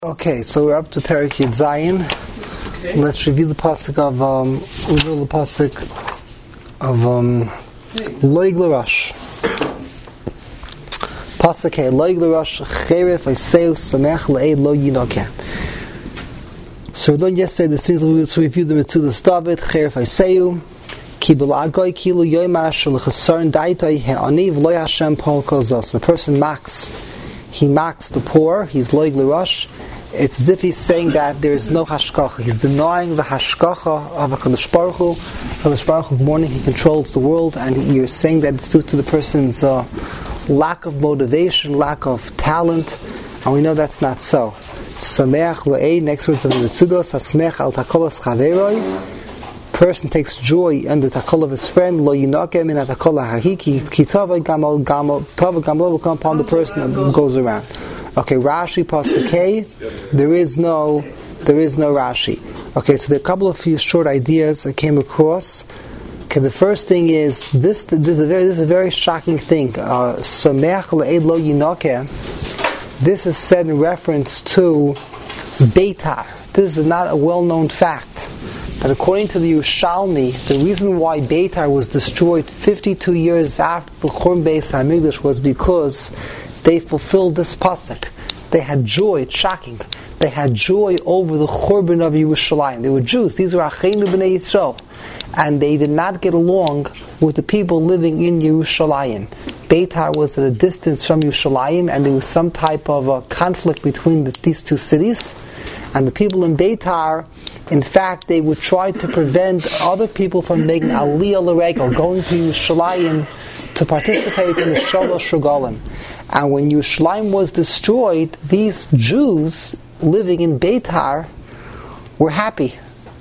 Okay, so we're up to Perek Yud Zayin. Let's review the pasuk of Loig L'Rosh. Pasuk Hey Loig L'Rosh Cheref Iseu Samech Le'ed Lo Yinokeh. So we learned yesterday the things we will review the Metzudas David Cheref Iseu Ki B'La'agoy Kilu Yoymar Shel Chasarn Daitai He'aniv Lo Hashem Pol Kol Zos. When a person mocks the poor, he's Loig L'Rosh. It's as if he's saying that there is no hashkacha. He's denying the hashkacha of HaKadosh Baruch Hu. HaKadosh Baruch Hu, morning, he controls the world, and you're saying that it's due to the person's lack of motivation, lack of talent, and we know that's not so. Sameach le'ei, next words of the Metzudos, Hasmech al takolas chaveroi. Person takes joy in the takol of his friend, lo yinakem in takol hahi, ki tava gamol will come upon the person that goes around. Okay, Rashi Pasukei, there is no Rashi. Okay, so there are a couple of few short ideas I came across. Okay, the first thing is this is a very shocking thing. Someach le'ed lo yinokeh. This is said in reference to Beitar. This is not a well-known fact. That according to the Yerushalmi, the reason why Beitar was destroyed 52 years after the Churban Beis HaMikdash was because they fulfilled this pasuk. They had joy. It's shocking. They had joy over the Churban of Yerushalayim. They were Jews. These were Achenu B'nai Yisrael, and they did not get along with the people living in Yerushalayim. Beitar was at a distance from Yerushalayim, and there was some type of a conflict between these two cities. And the people in Beitar, in fact, they would try to prevent other people from making Aliyah L'Regel, going to Yerushalayim to participate in the Shalosh Regalim. And when Yerushalayim was destroyed, these Jews living in Beitar were happy.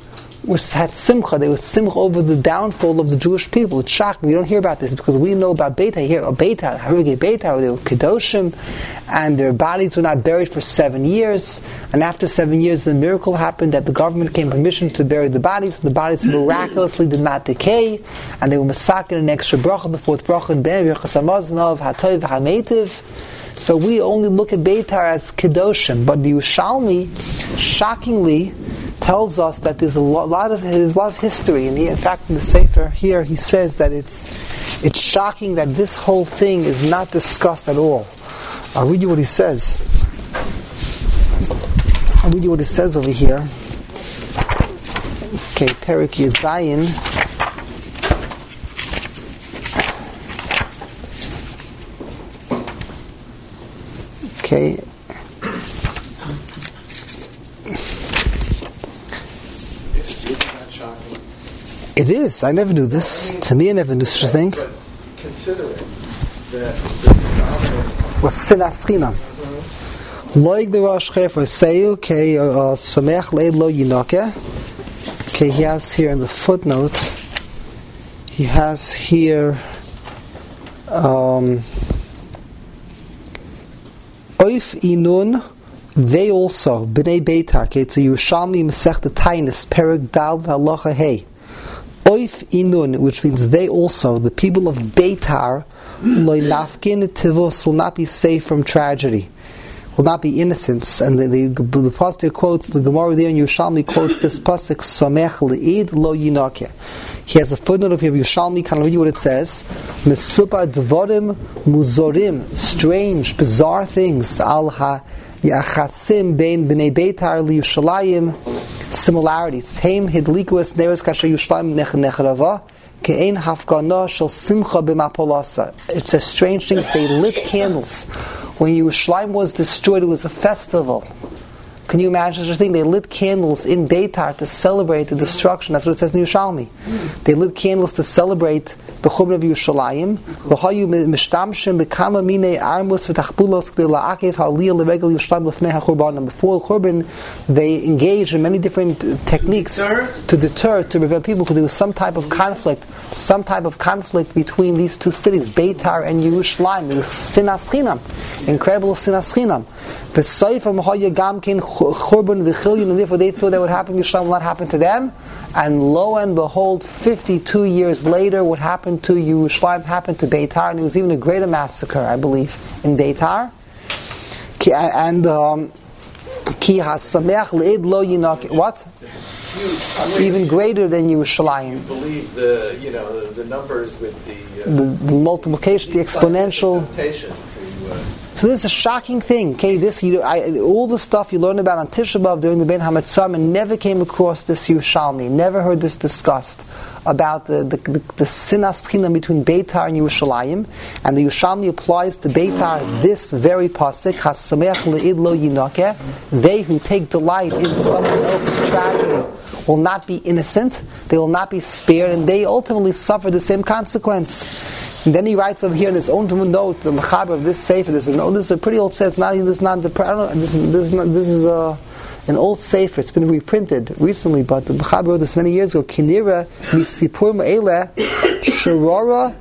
Had simcha. They were simcha over the downfall of the Jewish people. It's shocking. We don't hear about this because we know about Beitar. Here, Beitar, Harugei Beitar, they were Kedoshim, and their bodies were not buried for 7 years. And after 7 years, the miracle happened that the government gave permission to bury the bodies. The bodies miraculously did not decay, and they were masakin an extra bracha, the fourth bracha, and ben v'chas hamaznav hatoiv ha'meitiv. So we only look at Beitar as Kedoshim, but the Yerushalmi, shockingly, tells us that there's a lot of history, and in fact in the Sefer here he says that it's shocking that this whole thing is not discussed at all. I'll read you what he says. Over here. Okay, Perek Yud Zayin. Okay. It is. I never knew this. To me, I never knew such a thing. Considering that was sinas chinam. Loig L'Rosh Cheref Iseu Kei Someach Le'ed Lo Yinokeh. Okay, he has here in the footnote. He has here. Oif Inun. They also Bnei Beitar. Okay, it's a Yerushalmi Masechta Tainis Perek Dal Halacha Hey. Oif Inun, which means they also, the people of Beitar, loy nafkin tivus, will not be safe from tragedy, will not be innocents. And the pasuk quotes, the Gemara there in Yerushalmi quotes this pasuk, Somech le'id lo yinokeh. He has a footnote of here, Yerushalmi, can I read you what it says? Mesupa dvorim muzorim, strange, bizarre things, al ha yachasim bein b'nei Beitar li Yerushalayim, similarities. Heim hidlikuas neres kasher Yerushalayim necharava ke'ein hafgana shel simcha b'mapolasa. It's a strange thing. They lit candles. When Yerushalayim was destroyed, it was a festival. Can you imagine such a thing? They lit candles in Beitar to celebrate the destruction. That's what it says in Yerushalmi. They lit candles to celebrate the Churban of Yerushalayim. V'hayu mishtamshim b'kama minei armus v'tachbulos k'dei la'akev ha'aliyah l'regel Yerushalayim l'fnei ha'churban. Before the Churban, they engaged in many different techniques to deter, to prevent people, because there was some type of conflict between these two cities, Beitar and Yerushalayim. It was sinas chinam, incredible sinas chinam. V'soifam ha'ya gamkin Churban v'chilyon, and therefore they thought that would happen, Yerushalayim will not happen to them. And lo and behold, 52 years later, what happened to Yerushalayim happened to Beitar, and it was even a greater massacre, I believe, in Beitar. And Ki hasameach le'ed lo yinake. What? Even greater than Yerushalayim. You believe the numbers with the multiplication, the exponential. So this is a shocking thing. Okay, all the stuff you learned about on Tisha B'Av during the Ben HaMetzar never came across this Yerushalmi. Never heard this discussed about the sinas chinam between Beitar and Yerushalayim, and the Yerushalmi applies to Beitar this very pasuk: Hasameach le'id lo yinakeh. They who take delight in someone else's tragedy will not be innocent. They will not be spared, and they ultimately suffer the same consequence. And then he writes over here in his own note, the mechaber of this sefer. This is a pretty old sefer. This is an old sefer. It's been reprinted recently, but the mechaber wrote this many years ago. Kinira misipur ma'ele shorara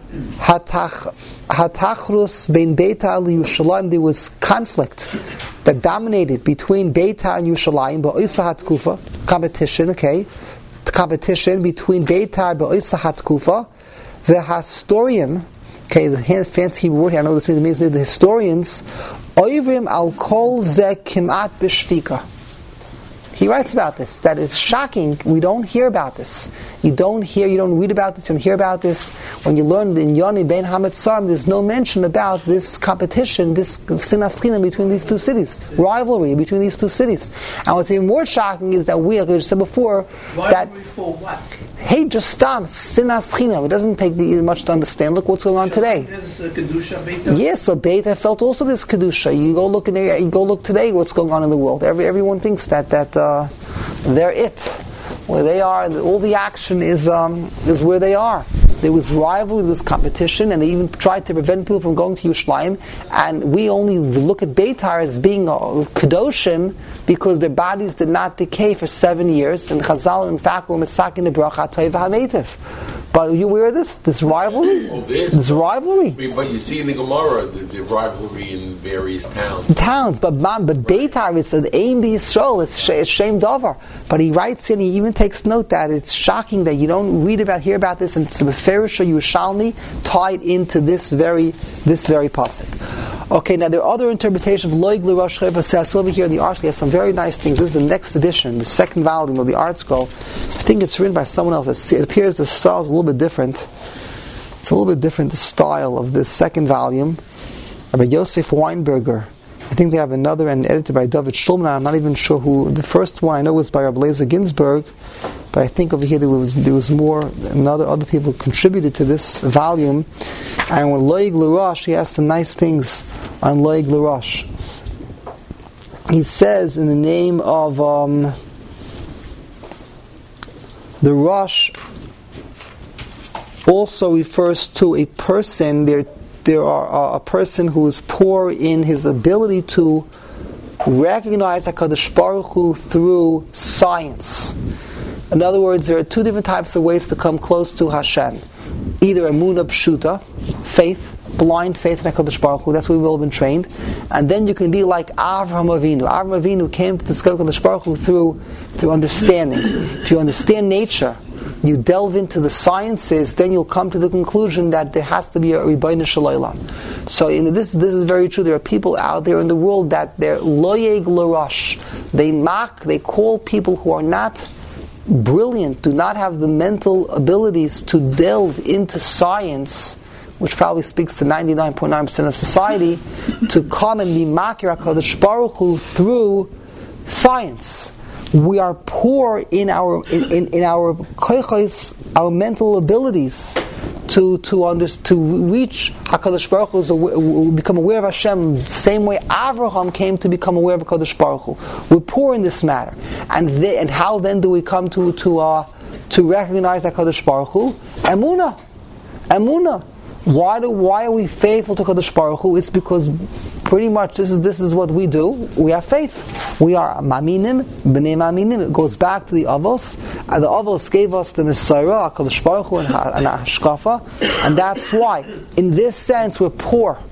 hatachrus bein Beitar lYerushalayim. There was conflict that dominated between Beitar and Yerushalayim. Ba'oisa hatkufa, competition. Okay, competition between Beitar ba'oisa hatkufa. The historian, okay, the fancy word here, I know this means the historians, Oivrim al kol ze kimat b'shtika. He writes about this, that it's shocking, we don't hear about this. You don't read about this, you don't hear about this. When you learn in Yoni Ben HaMetzar, there's no mention about this competition, this sinas chinam between these two cities, rivalry between these two cities. And what's even more shocking is that we, like I said before, rivalry for what? Hey, just stop. Sinas chinam. It doesn't take much to understand. Look what's going on today. There's Kedusha Beitar. Yes, so Beitar felt also this Kedusha. You go look in there. You go look today. What's going on in the world? Everyone thinks that they're it. Where they are, all the action is where they are. There was rivalry, there was competition, and they even tried to prevent people from going to Yerushalayim. And we only look at Beitar as being Kedoshim because their bodies did not decay for 7 years. And Chazal, in fact, were Mesakin the Bracha Toiv HaMeitiv. But are you aware of this rivalry? This rivalry. But you see in the Gemara the rivalry in various towns. But Beitar is an aim the Yisrael. It's shame dover. But he writes here, and he even takes note that it's shocking that you don't hear about this, and it's a Beferish or Yerushalmi tied into this very pasuk. Okay, now there are other interpretations of Loig L'Rosh Chayv. Over here in the article, has some very nice things. This is the next edition, the second volume of the Art Scroll. I think it's written by someone else. It appears the style is a little bit different. It's a little bit different, the style of the second volume. By Yosef Weinberger. I think they have another and edited by David Shulman. I'm not even sure who. The first one I know was by Rabbi Eliezer Ginsburg, but I think over here there was more. Other people contributed to this volume. And when Loig L'Rosh, he has some nice things on Loig L'Rosh. He says in the name of the Rosh also refers to a person. There are a person who is poor in his ability to recognize HaKadosh Baruch Hu through science. In other words, there are two different types of ways to come close to Hashem. Either Emunah Pshuta, faith, blind faith in HaKadosh Baruch Hu, that's where we've all been trained. And then you can be like Avraham Avinu. Avraham Avinu came to discover HaKadosh Baruch Hu through understanding. If you understand nature, you delve into the sciences, then you'll come to the conclusion that there has to be a Rebbeinu Shel Olam. So this is very true. There are people out there in the world that they're loyeg l'rosh. They call people who are not brilliant, do not have the mental abilities to delve into science, which probably speaks to 99.9% of society, to come and be makir HaKadosh Baruch Hu through science. We are poor in our koichos, our mental abilities to reach HaKadosh Baruch Hu, become aware of Hashem the same way Avraham came to become aware of HaKadosh Baruch Hu. We're poor in this matter, and how then do we come to recognize HaKadosh Baruch Hu? Emunah. Why are we faithful to HaKadosh Baruch Hu? It's because pretty much this is what we do. We have faith. We are maminim, b'nei maminim. It goes back to the Avos. And the Avos gave us the Nesayra, HaKadosh Baruch Hu, and Hashkafa. And that's why, in this sense, we're poor.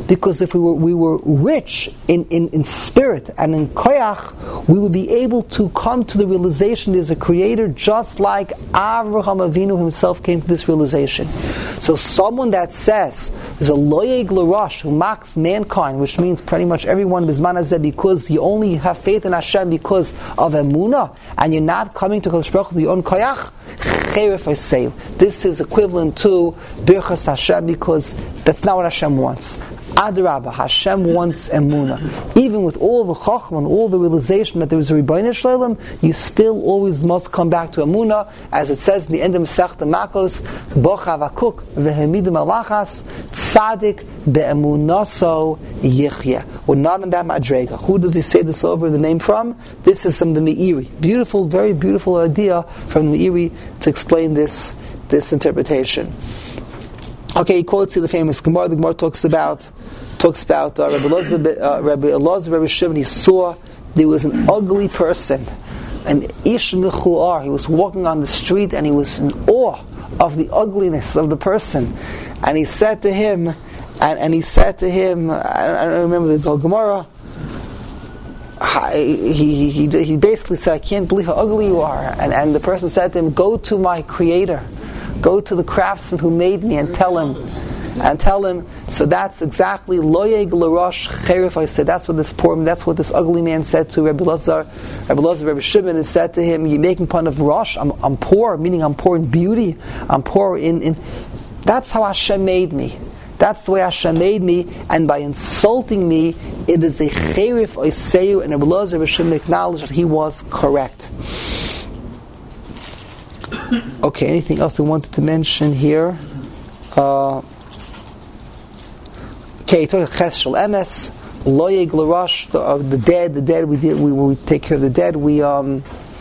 because if we were rich in spirit and in koyach, we would be able to come to the realization there's a creator, just like Avraham Avinu himself came to this realization. So someone that says there's a loyeg l'rosh who mocks mankind, which means pretty much everyone bizman hazeh, because you only have faith in Hashem because of emunah, and you're not coming to Kodesh Baruch Hu with your own koyach, cheref I say. This is equivalent to birchas Hashem, because that's not what Hashem wants. Adrabah, Hashem wants emunah. Even with all the chachma and all the realization that there is a Rebbeinu Shalom, you still always must come back to emunah, as it says in the end of Masechta Makos, Bocha vakuk vehemidim alachas tzadik beemunaso yichya. We're not in that madrega. Who does he say this over the name from? This is from the Meiri. Beautiful, very beautiful idea from the Meiri to explain this interpretation. Okay, he quotes the famous Gemara. The Gemara talks about Rabbi Elazar, Rabbi Shimon. He saw there was an ugly person, an ish mechuar. He was walking on the street and he was in awe of the ugliness of the person. And he said to him, I don't remember the Gemara. He basically said, I can't believe how ugly you are. And the person said to him, go to my creator. Go to the craftsman who made me and tell him. So that's exactly loyeg l'rosh cheref I said. That's what this ugly man said to Rabbi Elazar. Rabbi Shimon has said to him, "You're making fun of Rosh. I'm poor, meaning I'm poor in beauty. I'm poor in. That's how Hashem made me. That's the way Hashem made me. And by insulting me, it is a cheref I say." And Rabbi Elazar, Rabbi Shimon acknowledged that he was correct. Okay, anything else I wanted to mention here? Okay, talking ches shel emes, loyeg l'rosh, the dead. We take care of the dead. We loyeg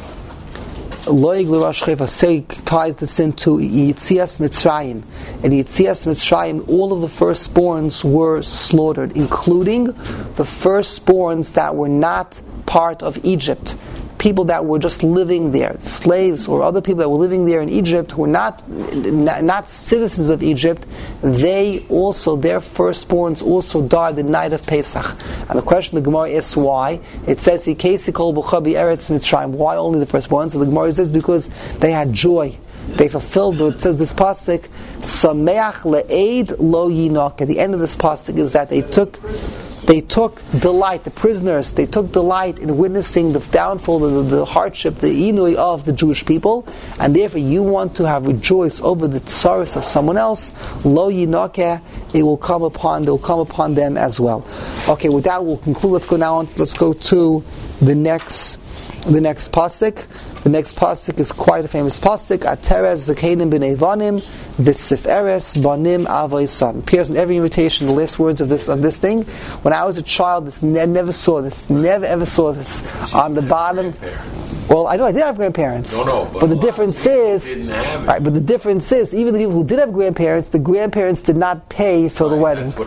l'rosh chayv ties this into Yitzias Mitzrayim. And Yitzias Mitzrayim, all of the firstborns were slaughtered, including the firstborns that were not part of Egypt. People that were just living there, slaves or other people that were living there in Egypt who were not citizens of Egypt, they also, their firstborns also died the night of Pesach. And the question of the Gemara is why? It says, Eretz Mitzrayim. Why only the firstborns? So the Gemara says because they had joy. They fulfilled it. Says this pasuk, Sameach le'ed lo yinok. At the end of this pasuk is that they took delight, the prisoners, they took delight in witnessing the downfall, the hardship, the inui of the Jewish people, and therefore you want to have rejoice over the tsaros of someone else, lo yinokeh, it will come upon them as well. Okay, with that we'll conclude. Let's go to the next pasuk. The next pasuk is quite a famous pasuk. Ateres zakenim b'nei vanim v'siferes banim avoisam. Appears in every invitation. The last words of this thing. When I was a child, never ever saw this on the bottom. Well, I know I did have grandparents. No, but the difference is, right? But the difference is, even the people who did have grandparents, the grandparents did not pay for the wedding. That's what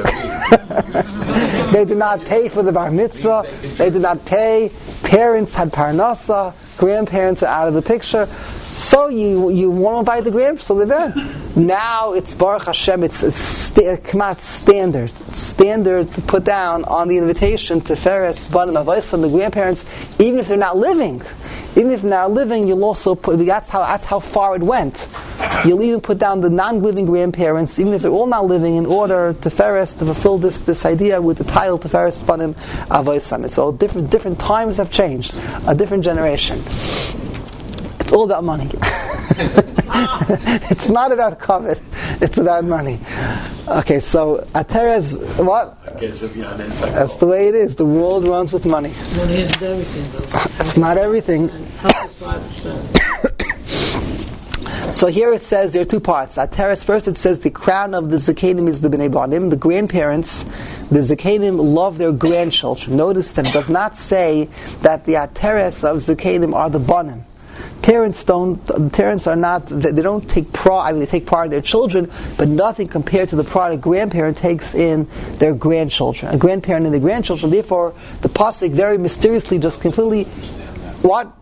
it means. They did not pay for the bar mitzvah. They did not pay. Parents had parnasa. Grandparents are out of the picture. So you want to invite the grandparents, so they're there. Now it's Baruch Hashem, it's standard to put down on the invitation to Feres, Banim, Avaisam, the grandparents, even if they're not living. Even if they're not living, you'll also put, that's how far it went. You'll even put down the non-living grandparents, even if they're all not living, in order to Feres, to fulfill this idea with the title to Feres, Banim, Avaisam. It's all different times have changed, a different generation. It's all about money. It's not about covet. It's about money. Okay, so Ateres, what? That's the way it is. The world runs with money. Money isn't everything, though. It's not everything. Half of 5%. So here it says there are two parts. Ateres, first it says the crown of the Zakanim is the Bnei Banim. The grandparents, the Zakanim love their grandchildren. Notice that it does not say that the Ateres of Zakanim are the Banim. Parents don't take pride. They take pride in their children, but nothing compared to the pride a grandparent takes in their grandchildren. A grandparent and their grandchildren. Therefore, the pasuk very mysteriously just completely what?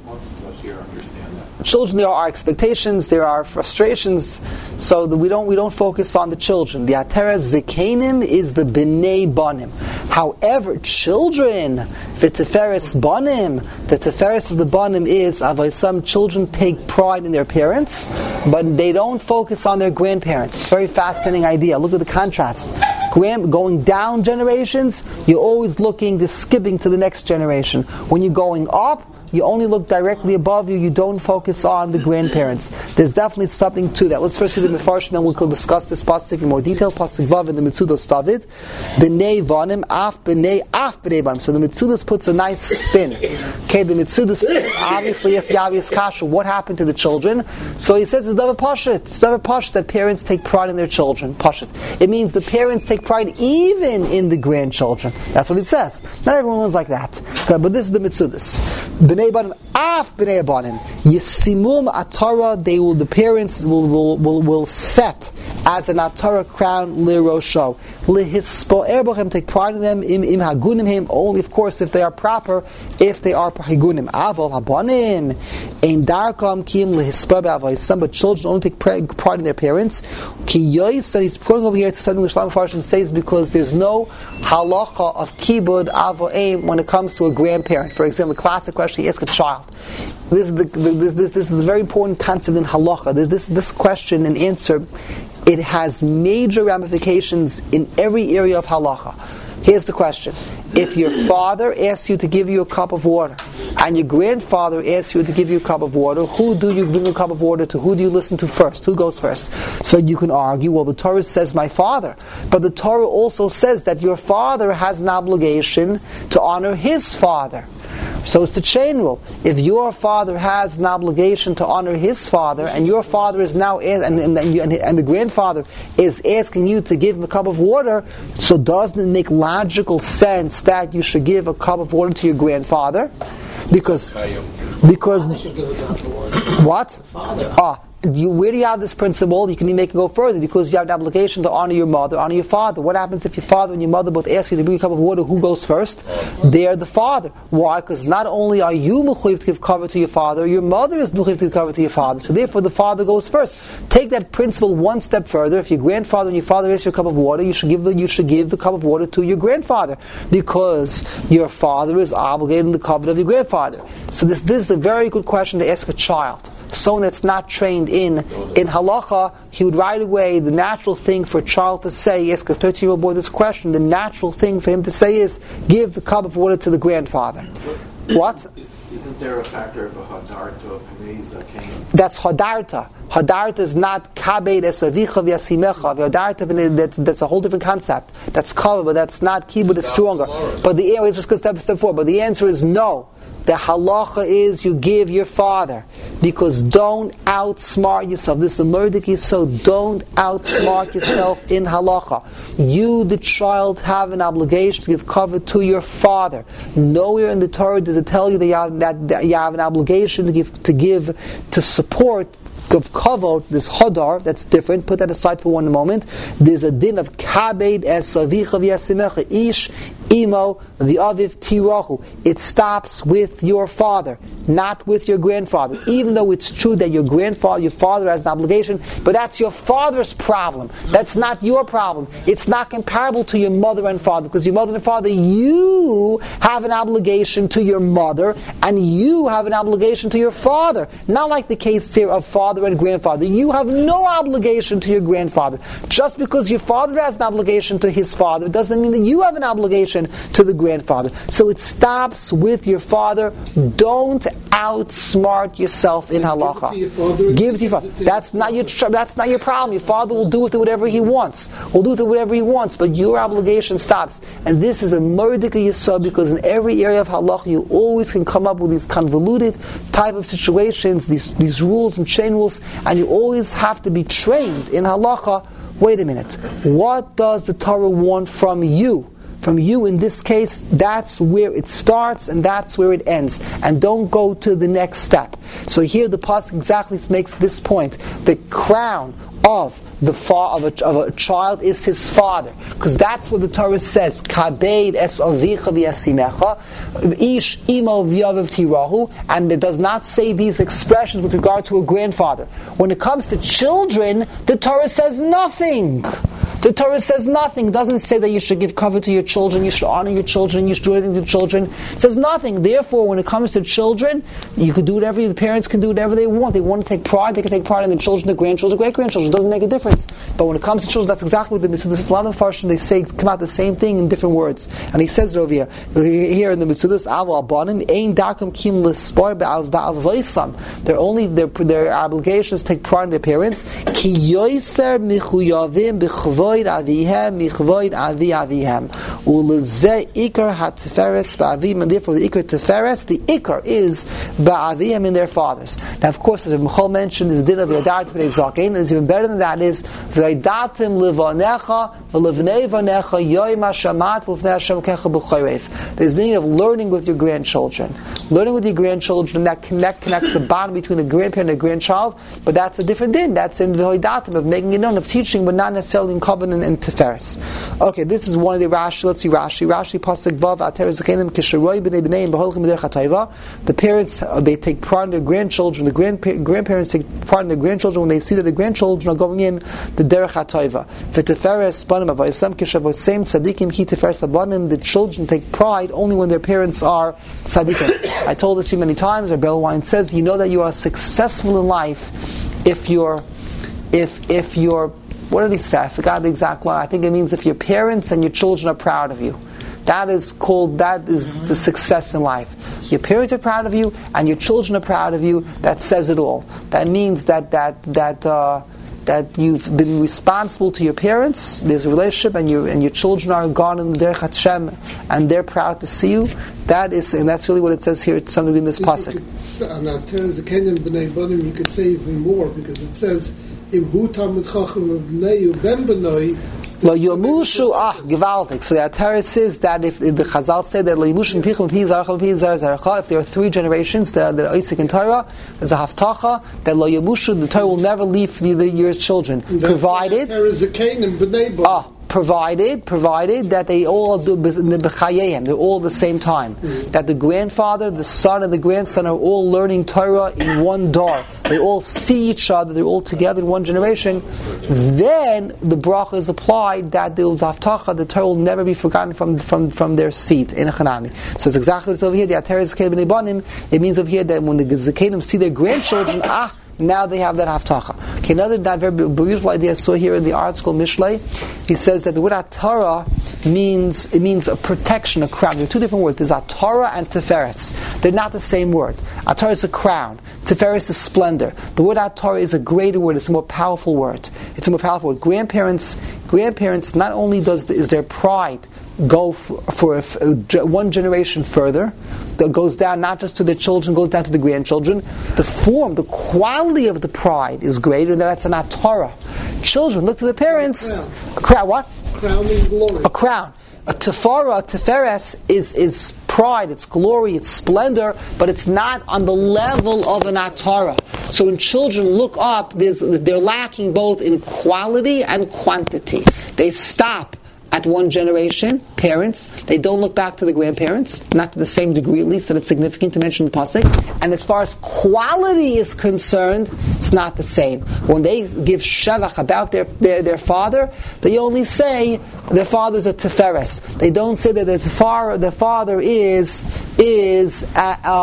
Most of us here understand that. Children, there are expectations, there are frustrations, so that we don't focus on the children. The Ateres Zikanim is the B'nei Banim. However, children, the Tiferes Banim, the Tiferes of the Banim is, some children take pride in their parents, but they don't focus on their grandparents. It's a very fascinating idea. Look at the contrast. Going down generations, you're always skipping to the next generation. When you're going up, you only look directly above you. You don't focus on the grandparents. There's definitely something to that. Let's first see the Mefarshim, and we could discuss this pasuk in more detail. Pasuk Vav in the Mitzudos David, B'nei Vanim, Af B'nei Vanim. So the Mitzudos puts a nice spin. Okay, the Mitzudos obviously yes, Yavi's Kasha. What happened to the children? So he says it's Davar Pashut. It's Davar Pashut that parents take pride in their children. Pashut. It means the parents take pride even in the grandchildren. That's what it says. Not everyone's like that. Okay, but this is the Mitzudos. B'nei Banim, Af B'nei Banim, Yisimum Atara. The parents will set as an Atara crown Lirosho. Lihispo'er b'chem, take pride in them. Im hagunim him, only of course if they are proper, if they are hagunim. Avol habanim, ein darkam kim lihispo'er b'avoisam. But children only take pride in their parents. Ki yois, and he's putting over here to something which Shlomo Farshim says because there's no halacha of kibud avo'im when it comes to a grandparent. For example, the classic question he asks a child. This is a very important concept in halacha. This question and answer, it has major ramifications in every area of halacha. Here's the question. If your father asks you to give you a cup of water, and your grandfather asks you to give you a cup of water, who do you bring a cup of water to? Who do you listen to first? Who goes first? So you can argue, well, the Torah says my father. But the Torah also says that your father has an obligation to honor his father. So it's the chain rule. If your father has an obligation to honor his father, and your father is now, and the grandfather is asking you to give him a cup of water, so doesn't it make logical sense that you should give a cup of water to your grandfather? Because what? Father. Where do you have this principle? You can even make it go further because you have an obligation to honor your mother, honor your father. What happens if your father and your mother both ask you to bring a cup of water? Who goes first? They are the father. Why? Because not only are you mechuyev to give cover to your father, your mother is mechuyev to give cover to your father. So therefore the father goes first. Take that principle one step further. If your grandfather and your father ask you a cup of water, you should give the cup of water to your grandfather because your father is obligated in the covenant of your grandfather. So this is a very good question to ask a child. Someone that's not trained in halacha, he would right away, the natural thing for a child to say, ask a 13-year-old boy this question, the natural thing for him to say is, give the cup of water to the grandfather. What? Isn't there a factor of a hadarta of Haneza Cain? That's hadarta. Hadarta is not kabed esavicha v'yasimecha. Hadarta, that's a whole different concept. That's cover, but that's not kibud, it's stronger. But the answer is just go step forward. But the answer is no. The halacha is you give your father, because don't outsmart yourself. This is a murdik, so don't outsmart yourself in halacha. You, the child, have an obligation to give cover to your father. Nowhere in the Torah does it tell you that you have an obligation to support of kavod, this hadar, that's different. Put that aside for one moment. There's a din of kabed es avicha v'yasimecha ish imo v'aviv tirachu. It stops with your father, not with your grandfather. Even though it's true that your father has an obligation, but that's your father's problem. That's not your problem. It's not comparable to your mother and father, because your mother and father, you have an obligation to your mother, and you have an obligation to your father. Not like the case here of father and grandfather. You have no obligation to your grandfather. Just because your father has an obligation to his father doesn't mean that you have an obligation to the grandfather. So it stops with your father. Don't outsmart yourself in halacha. Give it to your father. That's not your problem. Your father will do with it whatever he wants. But your obligation stops. And this is a murdik yisod, because in every area of halacha you always can come up with these convoluted type of situations, these rules and chain rules, and you always have to be trained in halacha. Wait a minute. What does the Torah want from you? From you in this case, that's where it starts and that's where it ends. And don't go to the next step. So here the pasuk exactly makes this point. The crown of of a child is his father, because that's what the Torah says. Kabeid es avicha v'yasimecha, ish imo v'yaviv tirahu, and it does not say these expressions with regard to a grandfather. When it comes to children, the Torah says nothing. The Torah says nothing. It doesn't say that you should give cover to your children, you should honor your children, you should do anything to children. It says nothing. Therefore, when it comes to children, you can do whatever, the parents can do whatever they want. They want to take pride, they can take pride in their children, their grandchildren, great-grandchildren. It doesn't make a difference. But when it comes to children, that's exactly what the Mitzvah. This is a lot of Farshim, they say, come out the same thing in different words. And he says it over here in the Mitzvah, Aval Abanim, Ein Darkum Kim L'Spor Ba'al Vaisam. They're only, their obligations to take pride in their parents. Ki Yoiser Michuyavim B'Chvoid Avihem Michvoid Avi Avihem Ulezeh Ikar HaTeferes Ba'avim, and therefore the Ikar Teferes, the Ikar is Ba'avim in their fathers. Now of course, as Michal mentioned, is the din of Yadar T'Bnei Zakein, and it's even better than that is V'Yadatim Livanecha V'Livnei Vanecha Yoyma Shamat V'Livnei Hashem Kecha B'Chayreif. There's the need of learning with your grandchildren. Learning with your grandchildren, that connects the bond between a grandparent and a grandchild, but that's a different din. That's in V'Yadatim, of making it known, of teaching, but not necessarily in covenant and Teferes. Okay, this is one of the Rashi. Let's see Rashi. Rashi Pasuk Vav Ater Zechenim Kisharoi B'nei B'nei B'Holchim B'derech HaTorah. The parents, they take pride in their grandchildren. The grandparents take pride in their grandchildren when they see that the grandchildren are going in the Derech HaTorah. V'Teferes Banim Avayisam Kishavosem Tzadikim Ki Teferes Abanim. The children take pride only when their parents are tzadikim. I told this to you many times. Rabbi Elwine says, you know that you are successful in life if you're what did he say? I forgot the exact line. I think it means if your parents and your children are proud of you. That is the success in life. Your parents are proud of you and your children are proud of you. That says it all. That means that you've been responsible to your parents. There's a relationship, and your children are gone in the Derech Hashem, and they're proud to see you. And that's really what it says here. Something in this pasuk. On that terms, the Kenyan B'nai Banim, you could say even more, because it says, Im Hu Talmud Chacham B'nai Ben B'nai. Lo Yomushu Gewaltig. So the Atara says that if the Chazal said that Lo Yomushu Pichum Pi Zarcha Pi Zarcha, if there are 3 generations that are Isaac and Torah, there's a Haftacha that Lo Yomushu, the Torah will never leave your children, provided. There is a Canaan B'nai Banim. Provided that they all do the b'chayim, they're all at the same time. That the grandfather, the son, and the grandson are all learning Torah in one door. They all see each other. They're all together in one generation. Then the bracha is applied that there was haftacha. The Torah will never be forgotten from their seat in a Chanami. So it's exactly what's over here. The Ateres Zekenim B'nei Banim. It means over here that when the Zekenim see their grandchildren, now they have that haftacha. Okay, another very beautiful idea I saw here in the art school Mishlei. He says that the word atara means a protection, a crown. There are 2 different words. There's atara and teferes. They're not the same word. Atara is a crown. Teferes is splendor. The word atara is a greater word. It's a more powerful word. Grandparents. Not only is their pride go for one generation further, that goes down not just to the children, goes down to the grandchildren. The quality of the pride is greater, and that's an atara. Children look to the parents. A crown. What? Crowning glory. A crown. A teferes is pride, it's glory, it's splendor, but it's not on the level of an atara. So when children look up, they're lacking both in quality and quantity. They stop at one generation, parents. They don't look back to the grandparents, not to the same degree at least that it's significant to mention the pasuk. And as far as quality is concerned, it's not the same. When they give shevach about their father, they only say their father's a teferes. They don't say that their father is as an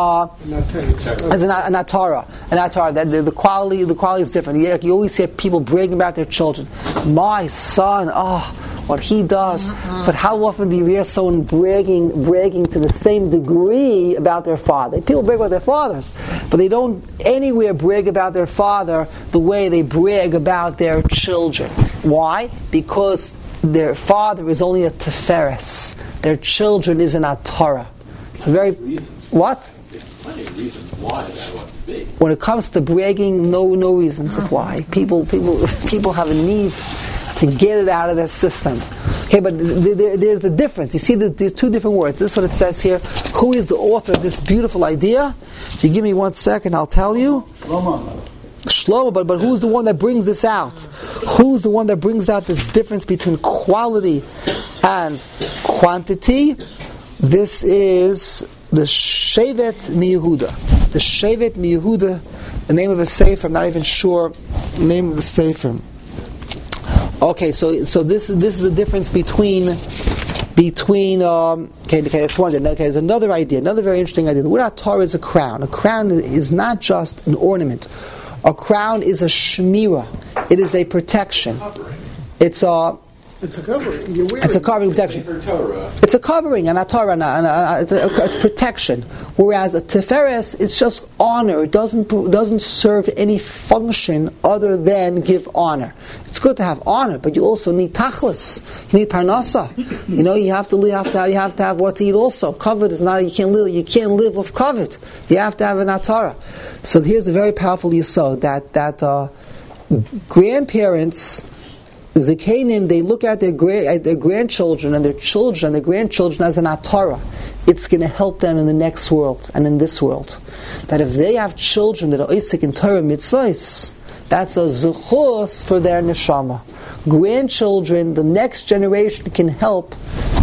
atara. That the quality is different. You always hear people bragging about their children. My son, what he does. But how often do you hear someone bragging to the same degree about their father? People brag about their fathers, but they don't anywhere brag about their father the way they brag about their children. Why? Because their father is only a teferes. Their children is an atara. It's a very... What? There's plenty of reasons why that ought to be. When it comes to bragging, no reasons of why. People have a need to get it out of their system. Okay, but there's the difference. You see, there's 2 different words. This is what it says here. Who is the author of this beautiful idea? If you give me 1 second, I'll tell you. Shlomo, but who's the one that brings this out? Who's the one that brings out this difference between quality and quantity? This is the Shevet MiYehuda. The Shevet MiYehuda, the name of a sefer, I'm not even sure the name of the sefer. Okay, so this is a difference between that's one idea. Okay, there's another idea, another very interesting idea. The word Torah is a crown. A crown is not just an ornament. A crown is a shemira. It is a protection. It's a covering. It's a covering protection. It's a covering and a Torah, it's protection. Whereas a tiferes is just honor. It doesn't serve any function other than give honor. It's good to have honor, but you also need tachlis. You need parnasa. You have to have what to eat also. Kavod is not. You can't live with kavod. You have to have an atara. So here's a very powerful yesod that grandparents, Zekanim, they look at their grandchildren and their grandchildren as an atara. It's going to help them in the next world and in this world. That if they have children that are Isaac and Torah mitzvahs, that's a zuchus for their neshama. Grandchildren, the next generation can help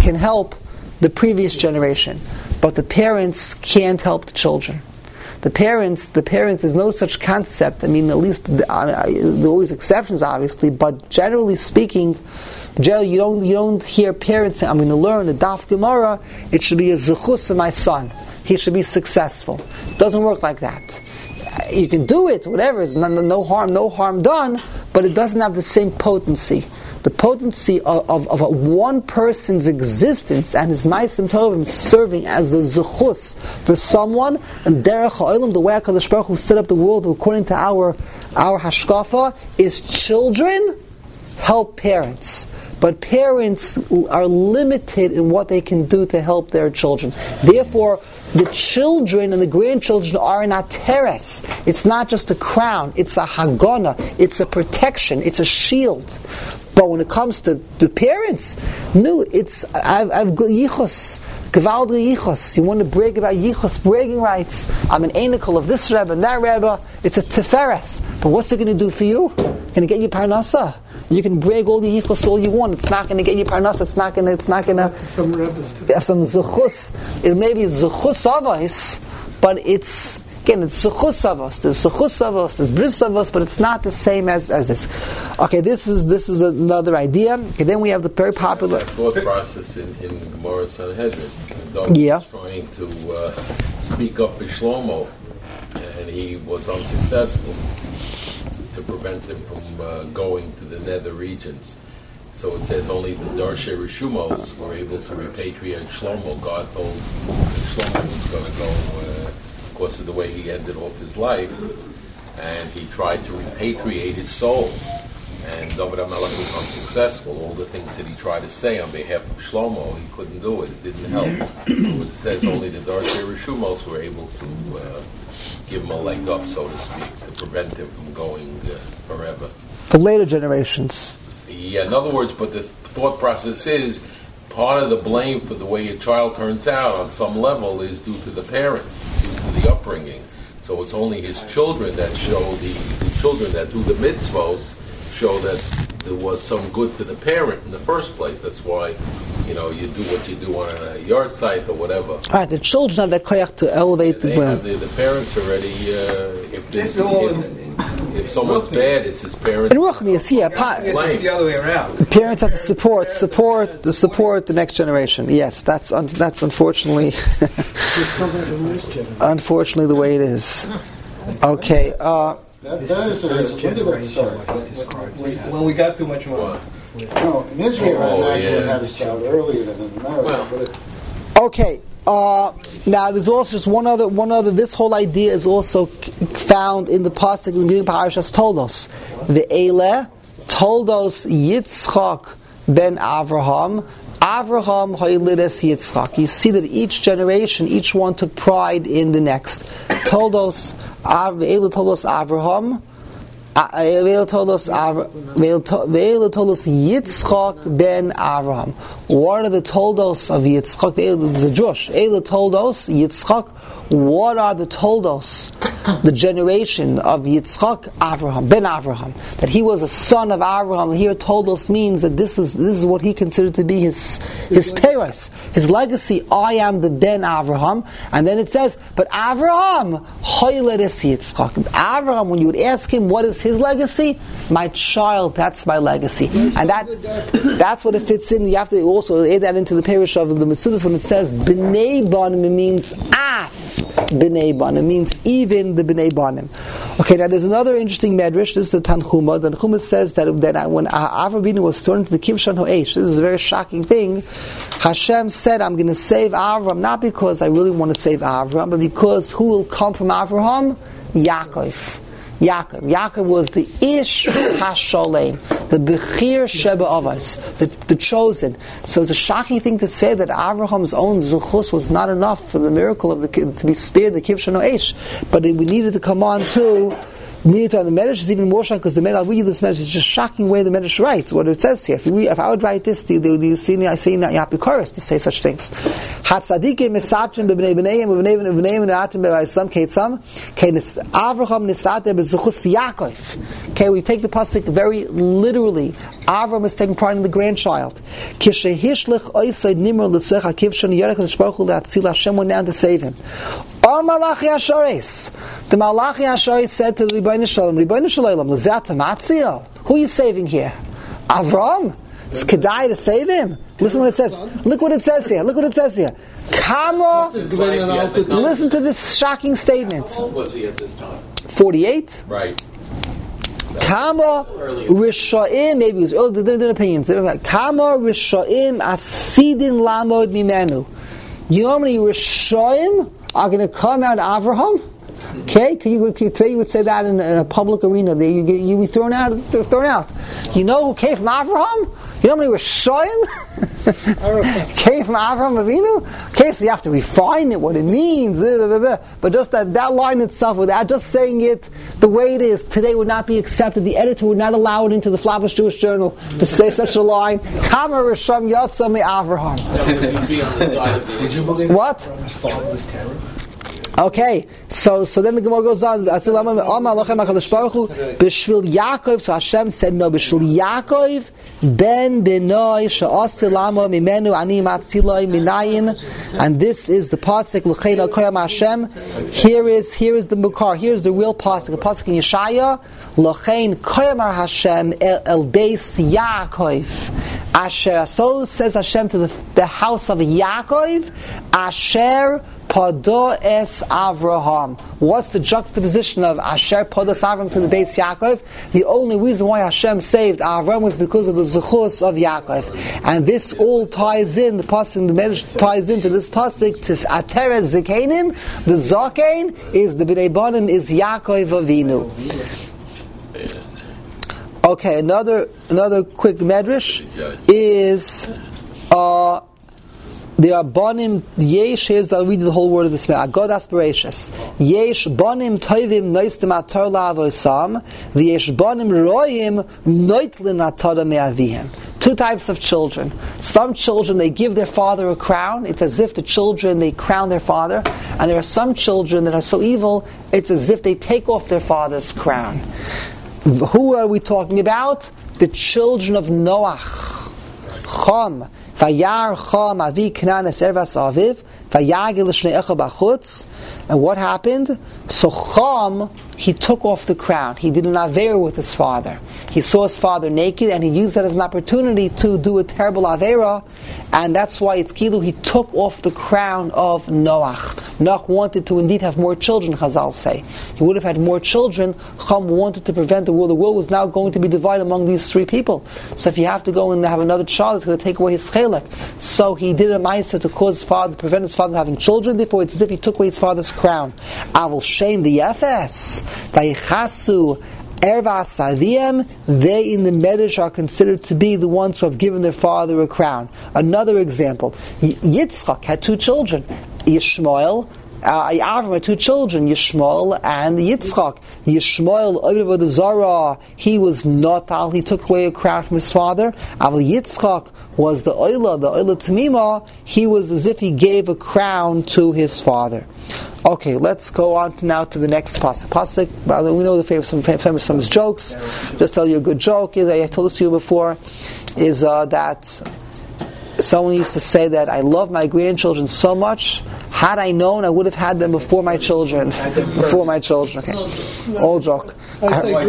the previous generation, but the parents can't help the children. The parents, there's no such concept. At least there are always exceptions, obviously, but generally speaking, you don't hear parents saying, "I'm going to learn the Daf Gemara. It should be a zuchus of my son. He should be successful." It doesn't work like that. You can do it, whatever. It's no harm done, but it doesn't have the same potency. The potency of one person's existence and his ma'asim tovim serving as a zuchus for someone, and derech ha'olam, the way HaKadosh Baruch Hu set up the world according to our hashkafa, is children help parents. But parents are limited in what they can do to help their children. Therefore, the children and the grandchildren are an ateres. It's not just a crown, it's a hagana, it's a protection, it's a shield. But when it comes to the parents, no, I've got yichus, gewaldige yichus. You want to brag about yichus, bragging rights. I'm an anikel of this Rebbe and that Rebbe. It's a teferes. But what's it going to do for you? Going to get you parnasa? You can brag all the yichus all you want. It's not going to get you parnasa. It's not going to. Some Rebbes have some zuchus. It may be zuchus avos, but it's. Again, it's suchus avos. There's suchus avos. There's bris avos, but it's not the same as this. Okay, this is another idea. Okay, then we have the very popular thought process in Gemara Sanhedrin. Yeah, trying to speak up for Shlomo, and he was unsuccessful to prevent him from going to the nether regions. So it says only the Darshe Rishumos were able to repatriate Shlomo. God told Shlomo was going to go. Because of the way he ended off his life, and he tried to repatriate his soul, and David HaMelech was unsuccessful. All the things that he tried to say on behalf of Shlomo, he couldn't do it. It didn't help. So it says only the Darshe Rishumos were able to give him a leg up, so to speak, to prevent him from going forever. The later generations. Yeah, in other words, but the thought process is, part of the blame for the way a child turns out on some level is due to the parents, due to the upbringing. So it's only his children that show the children that do the mitzvos show that there was some good to the parent in the first place. That's why, you do what you do on a yard site or whatever. All right, the children have that koyach to elevate the blame. The parents already, if someone's bad, it's his parents. In Ruchnias, it's the other way around. The parents have to support the next generation. Yes, that's unfortunately, unfortunately the way it is. Okay. That is when we got too much money. No, in Israel, I had a child earlier than in America. Okay. Now, there's also just one other. This whole idea is also found in the pasuk in the beginning of Parashas Toldos. The Eile Toldos Yitzchak ben Avraham. Avraham Hoylides Yitzchak. You see that each generation, each one took pride in the next. Toldos Eile Toldos Avraham. Ve'el Toldos Yitzchak ben Avraham. What are the Toldos of Yitzchak? There's a Josh. Eile Toldos Yitzchak. What are the Toldos the generation of Yitzchak, Avraham, Ben Avraham, that he was a son of Avraham. Here Todos means that this is what he considered to be his Peres, his legacy. I am the Ben Avraham. And then it says, but Avraham, Hoyleris Yitzchak. Avraham, when you would ask him what is his legacy, my child, that's my legacy. And that's what it fits in. You have to also add that into the parish of the Metzudas when it says B'nei Banim, it means af B'nei Banim, means even the B'nei Banim. Okay, now there's another interesting medrash. This is the Tanchuma. The Tanchuma says that when Avraham Avinu was thrown into the Kivshan Ho'esh, this is a very shocking thing. Hashem said, I'm going to save Avraham, not because I really want to save Avraham, but because who will come from Avraham? Yaakov. Yaakov was the Ish HaSholem, the Bechir Sheba Avos, the chosen. So it's a shocking thing to say that Avraham's own Zuchus was not enough for the miracle of to be spared the Kivshan Ho'esh, but we needed to come on to. On the Medrash is even more shocking because the Medrash, I'll read you this Medrash, it's just a shocking way the Medrash writes, what it says here. If I would write this, you see in Yapikoris to say such things. Hatzadikim misatrim b'bnei b'neiim b'bneiim v'neiim b'vayisam keitzam Avraham nisater b'zuchus Yaakov. Okay, we take the pasuk very literally. Avraham is taking part in the grandchild. Kishehishlich oisay nimr l'sech hakivshan yerech l'shbaruch l'atzil Hashem went down to save him. Or Malachi Hasharis. The Malachi Hasharis said to the Ribono Shel Olam, L'zeh Matzil. Who are you saving here? Avram? It's Kedai to save him? Listen what it says. Look what it says here. Kama. Listen to this shocking statement. How old was he at this time? 48? Right. Kama Rishaim, maybe it was early, different opinions. Kama Rishaim Asidin Lamod Mimenu. You know how many Rishaim are going to come out of Avraham? Okay, today you would say that in a public arena. You be thrown out. You know who came from Avraham? You know how many Rishoyim came from Avraham Avinu? Okay, so you have to refine it, what it means. But just that line itself, without just saying it the way it is, today would not be accepted. The editor would not allow it into the Flatbush Jewish Journal to say such a line. Kama Risham Yotza Me Avraham. What? Okay, so then the Gemara goes on. B'shvil Yaakov, so Hashem said no. B'shvil Yaakov ben benoi she'asilamo mimenu ani matziloi minayin, and this is the pasuk l'chein al-koyam Hashem. Here is the mukar. Here's the real pasuk. The pasuk in Yeshaya, l'chein koyam Hashem el beis Yaakov. Asher, so says Hashem to the house of Yaakov, Asher Pado es Avraham. What's the juxtaposition of Asher Pado es Avraham to the base Yaakov? The only reason why Hashem saved Avraham was because of the Zechus of Yaakov. And this all ties in, the pasuk, the Medrash ties into this pasuk to Ateres Zekanim. The Zakein is the B'nei Banim is Yaakov Avinu. Okay, another quick medrash is there are bonim yesh. Here's I'll read the whole word of this man. God aspirations. Yesh bonim toivim noistim atar la'avosam. V'yesh bonim roim noitlin atar me'avihim. Two types of children. Some children, they give their father a crown. It's as if the children, they crown their father. And there are some children that are so evil, it's as if they take off their father's crown. Who are we talking about? The children of Noach. Chom. Vayar Chom avi Knanes ervas aviv. Vayagil shnei echa bachutz. And what happened? So Chom, he took off the crown. He did an aver with his father. He saw his father naked, and he used that as an opportunity to do a terrible avera, and that's why it's kilu. He took off the crown of Noach. Noach wanted to indeed have more children, Chazal say. He would have had more children. Chum wanted to prevent the world. The world was now going to be divided among these three people. So if you have to go and have another child, it's going to take away his chelek. So he did a ma'aseh to cause his father, to prevent his father from having children. Therefore, it's as if he took away his father's crown. Avol shame the yefes. Vayichasu Erva Saviem, they in the Medrash are considered to be the ones who have given their father a crown. Another example, Yitzchak had two children, Yishmael, Avram had two children, Yishmael and Yitzchak. Yishmael, Oived Zara, he was Natal, he took away a crown from his father. Aval Yitzchak was the Oila Tamima, he was as if he gave a crown to his father. Okay, let's go on now to the next pasuk. We know the famous jokes. Just tell you a good joke. I told this to you before. Is that someone used to say that I love my grandchildren so much. Had I known, I would have had them before my children. Okay, old joke. I say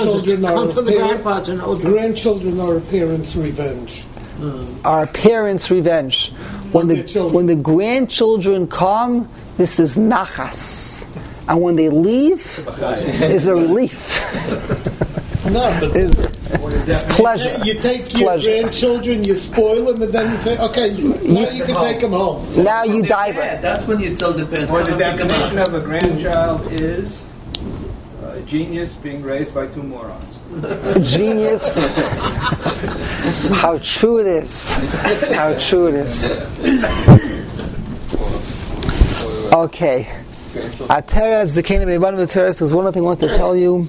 grandchildren are a parents' revenge. Our parents' revenge. When the grandchildren come, this is nachas, and when they leave, is a relief. No, but it's pleasure. You take your grandchildren, you spoil them, and then you say, okay, now you can take them home. Now you dive it. That's when you tell the parents. Or the definition of a grandchild is a genius being raised by two morons. Genius. How true it is. How true it is. Okay. Ateres, the Canaan of Ateres, there's one other thing I want to tell you.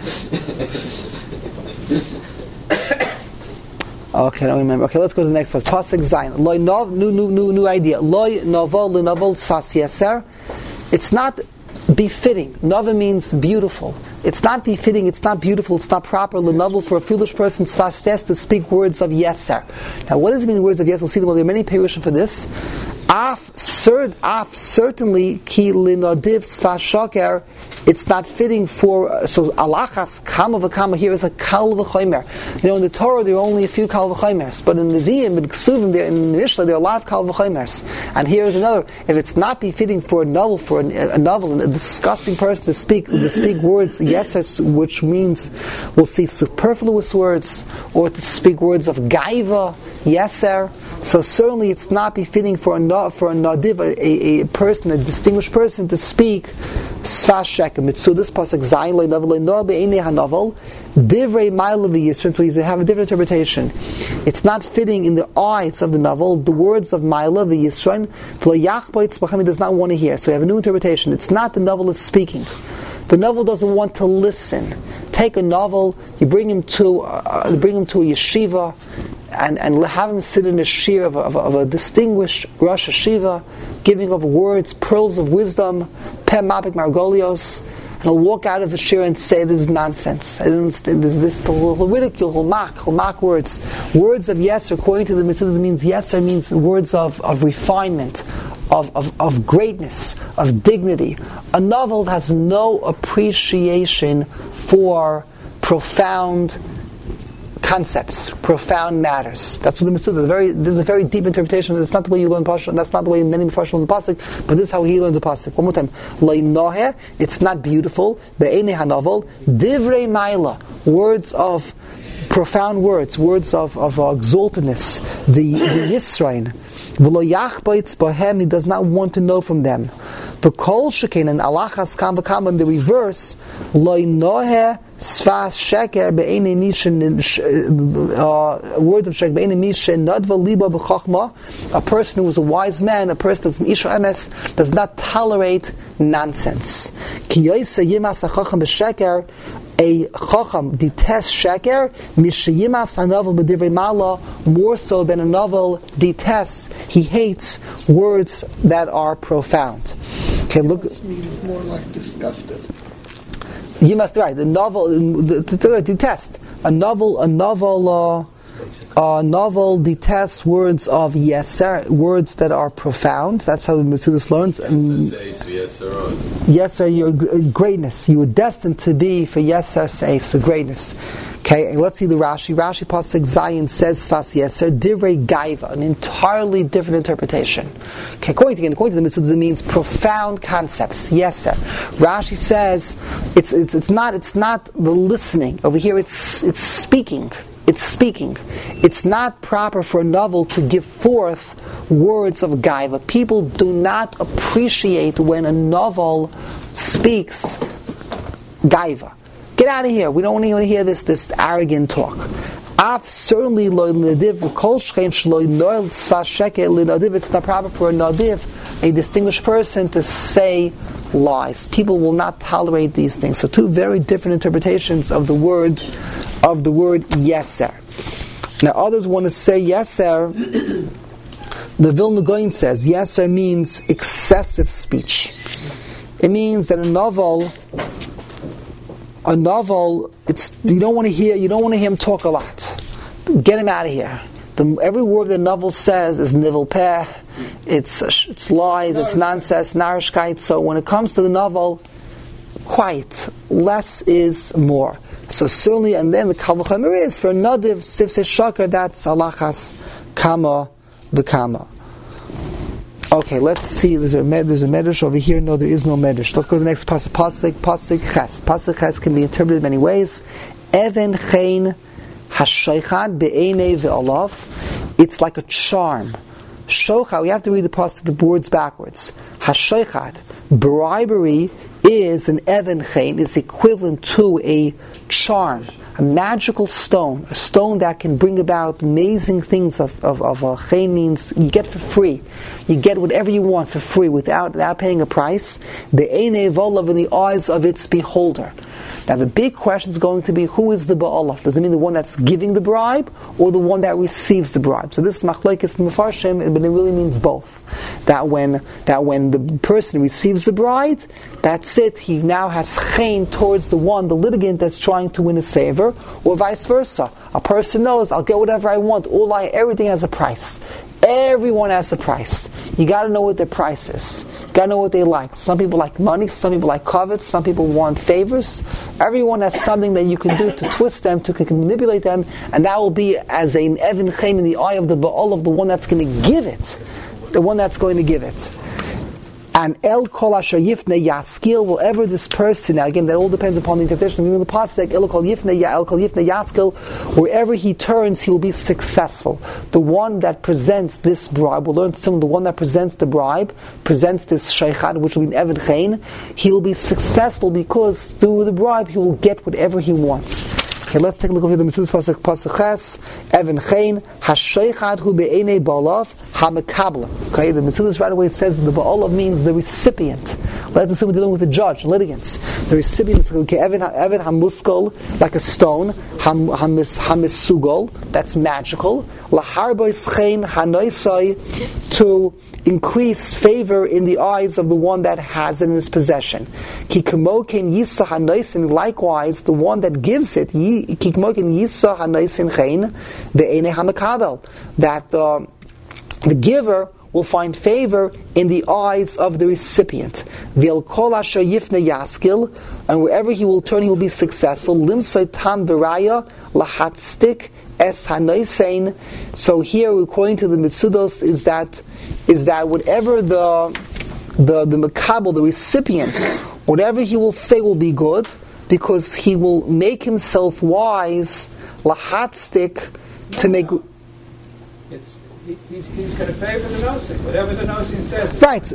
Okay, I don't remember. Okay, let's go to the next part. Pasuk Zayin. Loi nov, new idea. Loi novel tzfas yeser. It's not befitting. Nova means beautiful. It's not befitting, it's not beautiful, it's not proper, l'novel, for a foolish person to speak words of yeser. Now, what does it mean, words of yeser? We'll see them. There are many parushim for this. Certainly, ki linodiv sfas shoker, it's not fitting for, so alachas, kama v'kama, here is a kal v'chomer. In the Torah there are only a few kal v'chomers, but in the Nevi'im, in Ksuvim, in the Mishnah, there are a lot of kal v'chomers. And here is another, if it's not befitting for a novel, a disgusting person to speak words, yeser, which means, we'll see superfluous words, or to speak words of gaiva, yeser, so certainly it's not befitting for a nadiv, a person, a distinguished person, to speak sfas sheker. So this pasuk zayin lo novel no be'enei hanovel divrei ma'ila v'yisron. So you have a different interpretation. It's not fitting in the eyes of the novel the words of ma'ila v'yisron. V'lo yachbo itzbachem, he does not want to hear. So you have a new interpretation. It's not the novel is speaking. The novel doesn't want to listen. Take a novel, you bring him to a yeshiva, and have him sit in a shir of a distinguished Rosh Yeshiva, giving of words, pearls of wisdom, Peh Mapik Margolios, and he'll walk out of the shir and say, this is nonsense. I don't understand. He'll ridicule, he'll mock words. Words of yeser, according to the Mitzvah, means yeser means words of refinement, of greatness, of dignity. A novel has no appreciation for profound concepts, profound matters. That's what the Mitzvah. This is a very deep interpretation. It's not the way you learn Pasuk. That's not the way many Mepharshim learn the Pasuk. But this is how he learns the Pasuk. One more time. Lo nohe. It's not beautiful. Be'enei hanovel. Divrei ma'ila. Words of profound words of exaltedness. The Yisrain. V'lo yachbaitz bohem. He does not want to know from them. The kol shekein and alachas kam v'kam, in the reverse. Lo nohe. Sfas sheker be'enei mishen, words of sheker be'enei mishen nadva liba b'chachma. A person who is a wise man, a person that's an isha emes, does not tolerate nonsense. Ki yoyse yimas hachacham b'sheker, a chacham detests sheker, mishayimas hanavel b'divrei mala, more so than a novel detests, he hates words that are profound. Okay, look. This means more like disgusted. You must right. The novel, the detest a novel detests words of yeser, words that are profound. That's how the Metzudos learns. Yeser, your greatness. You were destined to be for yeser seis, for greatness. Okay, and let's see the Rashi. Rashi pasuk Zayin says sfas yeser divrei gaiva, an entirely different interpretation. Okay, according to the Metzudos, it means profound concepts. Yeser. Rashi says it's not the listening over here. It's speaking. It's speaking. It's not proper for a novel to give forth words of gaiva. People do not appreciate when a novel speaks gaiva. Get out of here. We don't want to hear this arrogant talk. Certainly it's not proper for a nadiv, a distinguished person, to say lies. People will not tolerate these things. So two very different interpretations of the word yeser. Now others want to say yeser. The Vilna Gaon says yeser means excessive speech. It means that a novel, it's you don't want to hear him talk a lot. Get him out of here. Every word the novel says is nivel peh, it's lies, it's nonsense, narishkeit. So when it comes to the novel, quiet, less is more. So certainly, and then the kal v'chomer is for nadiv sifsei shakar. That's halachas kama v'kama. Okay, let's see. There's a medrash over here. No, there is no medrash. Let's go to the next pasuk. Pasuk ches. Pasuk ches can be interpreted in many ways. Even chein hashoichad be'enei ve'olav. It's like a charm. Shocha. We have to read the words backwards. Hashoichad, bribery, is an even chein, is equivalent to a charm, a magical stone, a stone that can bring about amazing things. Of chein means you get for free, you get whatever you want for free without paying a price. The einei v'olav, in the eyes of its beholder. Now the big question is going to be, who is the ba'olaf? Does it mean the one that's giving the bribe or the one that receives the bribe? So this is machlokes mefarshim, but it really means both. That when the person receives the bride, that's it. He now has chein towards the litigant that's trying to win his favor, or vice versa. A person knows, I'll get whatever I want. Everything has a price. Everyone has a price. You got to know what their price is. You got to know what they like. Some people like money. Some people like covet. Some people want favors. Everyone has something that you can do to twist them, to manipulate them, and that will be as an even chein in the eye of the ba'al, of the one that's going to give it. The one that's going to give it. And el kol asher yifne yaskil, whatever this person, now again that all depends upon the interpretation of the pasuk, el kol yifne yaskil, wherever he turns he will be successful. The one that presents this bribe, we'll learn some, the one that presents the bribe, presents this sheikhad, which will be an even chein, he will be successful because through the bribe he will get whatever he wants. Okay, let's take a look over the Mitzvah pasuk ches. Even chein hasheichad hu be'enei ba'olav hamekabla. Okay, the Mitzvah right away says that the ba'olav means the recipient. Let's assume we're dealing with a judge, litigants. The recipient is okay. Even hamuskol, like a stone. Hamisugol, that's magical. Laharbois chein hanoisai, to increase favor in the eyes of the one that has it in his possession. Kikmoken yisa hanoisin, likewise the one that gives it. Kikmoken yisa hanoisin chein be'enei hamekabel, that the giver will find favor in the eyes of the recipient. V'el kol asher yifne yaskil, and wherever he will turn, he will be successful. Limsoy tam beraya lahatstik es hanoisein. So here, according to the Mitzudos, is that whatever the makabel, the recipient, whatever he will say will be good, because he will make himself wise, lahatstik, to make. He's going to favor the nosin, whatever the nosin says. Right.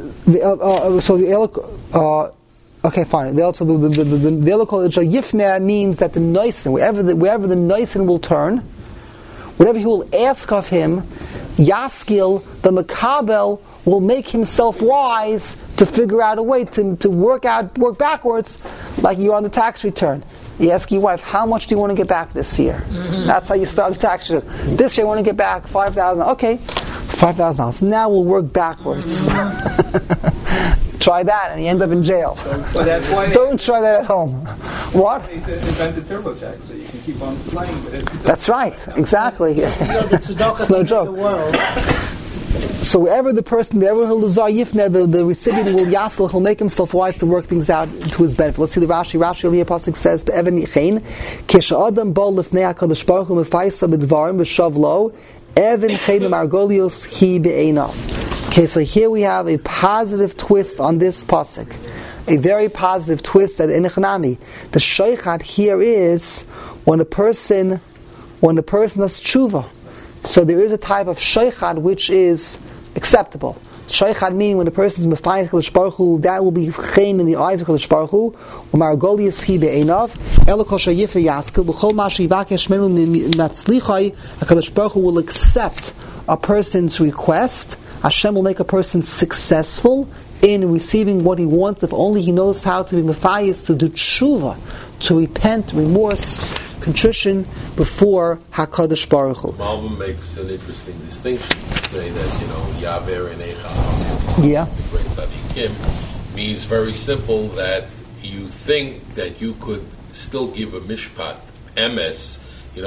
Okay, fine. The elokol yifne means that the nosin, wherever the nosin will turn, whatever he will ask of him, yaskil, the makabel, will make himself wise to figure out a way to work backwards, like you're on the tax return. You ask your wife, how much do you want to get back this year? That's how you start the tax return. This year I want to get back $5,000. Okay, $5,000. Now we'll work backwards. Try that and you end up in jail. So that's why don't try that at home. What? They invented TurboTax, so you can keep on playing with it. That's right, exactly. It's no joke. So wherever the person, wherever he'll desire yifne, the recipient will yasl, he'll make himself wise to work things out to his benefit. Let's see the Rashi. Rashi over here, pasuk says, "Be'even yichein, kisha adam bol lifnei hakadosh baruch hu mefaisa b'dvarim b'shav lo, even chein margolios hi be'einav." Okay, so here we have a positive twist on this pasuk, a very positive twist that in Echanami. The sheichat here is when a person does tshuva. So there is a type of sheikhad which is acceptable. Sheikhad meaning when a person is mefayich Kadosh Baruch Hu, that will be chein in the eyes of Kadosh Baruch Hu. U'margolius hi be'einav elokol shayif yaskil b'chol ma sheyivakesh menu natzlichai. Kadosh Baruch Hu will accept a person's request. Hashem will make a person successful in receiving what he wants if only he knows how to be mefayis, to do tshuva, to repent, remorse, contrition before HaKadosh Baruch Hu. Malbim makes an interesting distinction to say that, Yaver and Echa, the great tzaddikim, means very simple that you think that you could still give a mishpat, emes.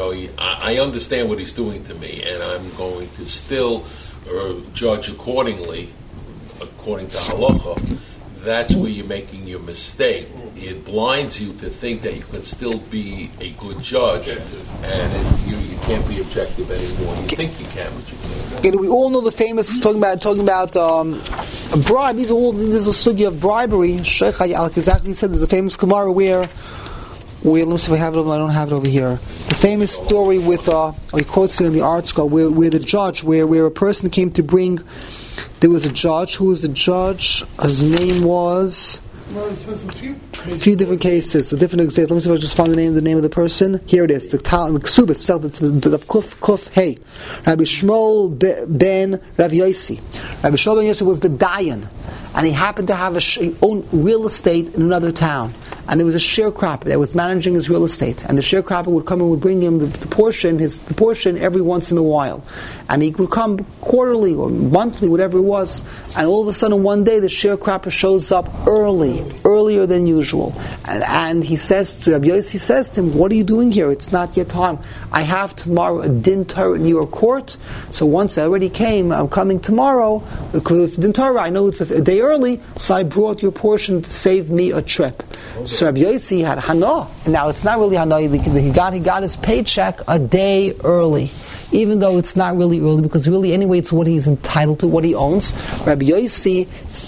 I understand what he's doing to me, and I'm going to still judge according to halacha. That's where you're making your mistake. It blinds you to think that you can still be a good judge, and you can't be objective anymore. You think you can, but you can't. We all know the famous talking about a bribe. These is a sugya of bribery. Sheikh exactly said there's a famous Gemara where let me see if I have it over. I don't have it over here. The famous story with he quotes it in the article where the judge, where a person came to bring. There was a judge. Who was the judge? His name was. Well, it says a few different cases, a different example. Let me see if I just found the name of the person. Here it is. The Ksubis, the Kuf Hey. Rabbi Shmuel ben Rav Yossi. Rabbi Shmuel ben Yossi was the Dayan, and he happened to have own real estate in another town. And there was a sharecropper that was managing his real estate, and the sharecropper would come and would bring him the portion every once in a while, and he would come quarterly or monthly, whatever it was. And all of a sudden, one day, the sharecropper shows up earlier than usual, and he says to Rabbi Yossi, he says to him, "What are you doing here? It's not yet time. I have tomorrow a din Torah in your court. So once I already came, I'm coming tomorrow because it's din Torah. I know it's a day early, so I brought your portion to save me a trip." So Rabbi Yossi had Hana. Now it's not really Hana. He got his paycheck a day early, even though it's not really early, because really anyway it's what he's entitled to, what he owns. Rabbi Yossi,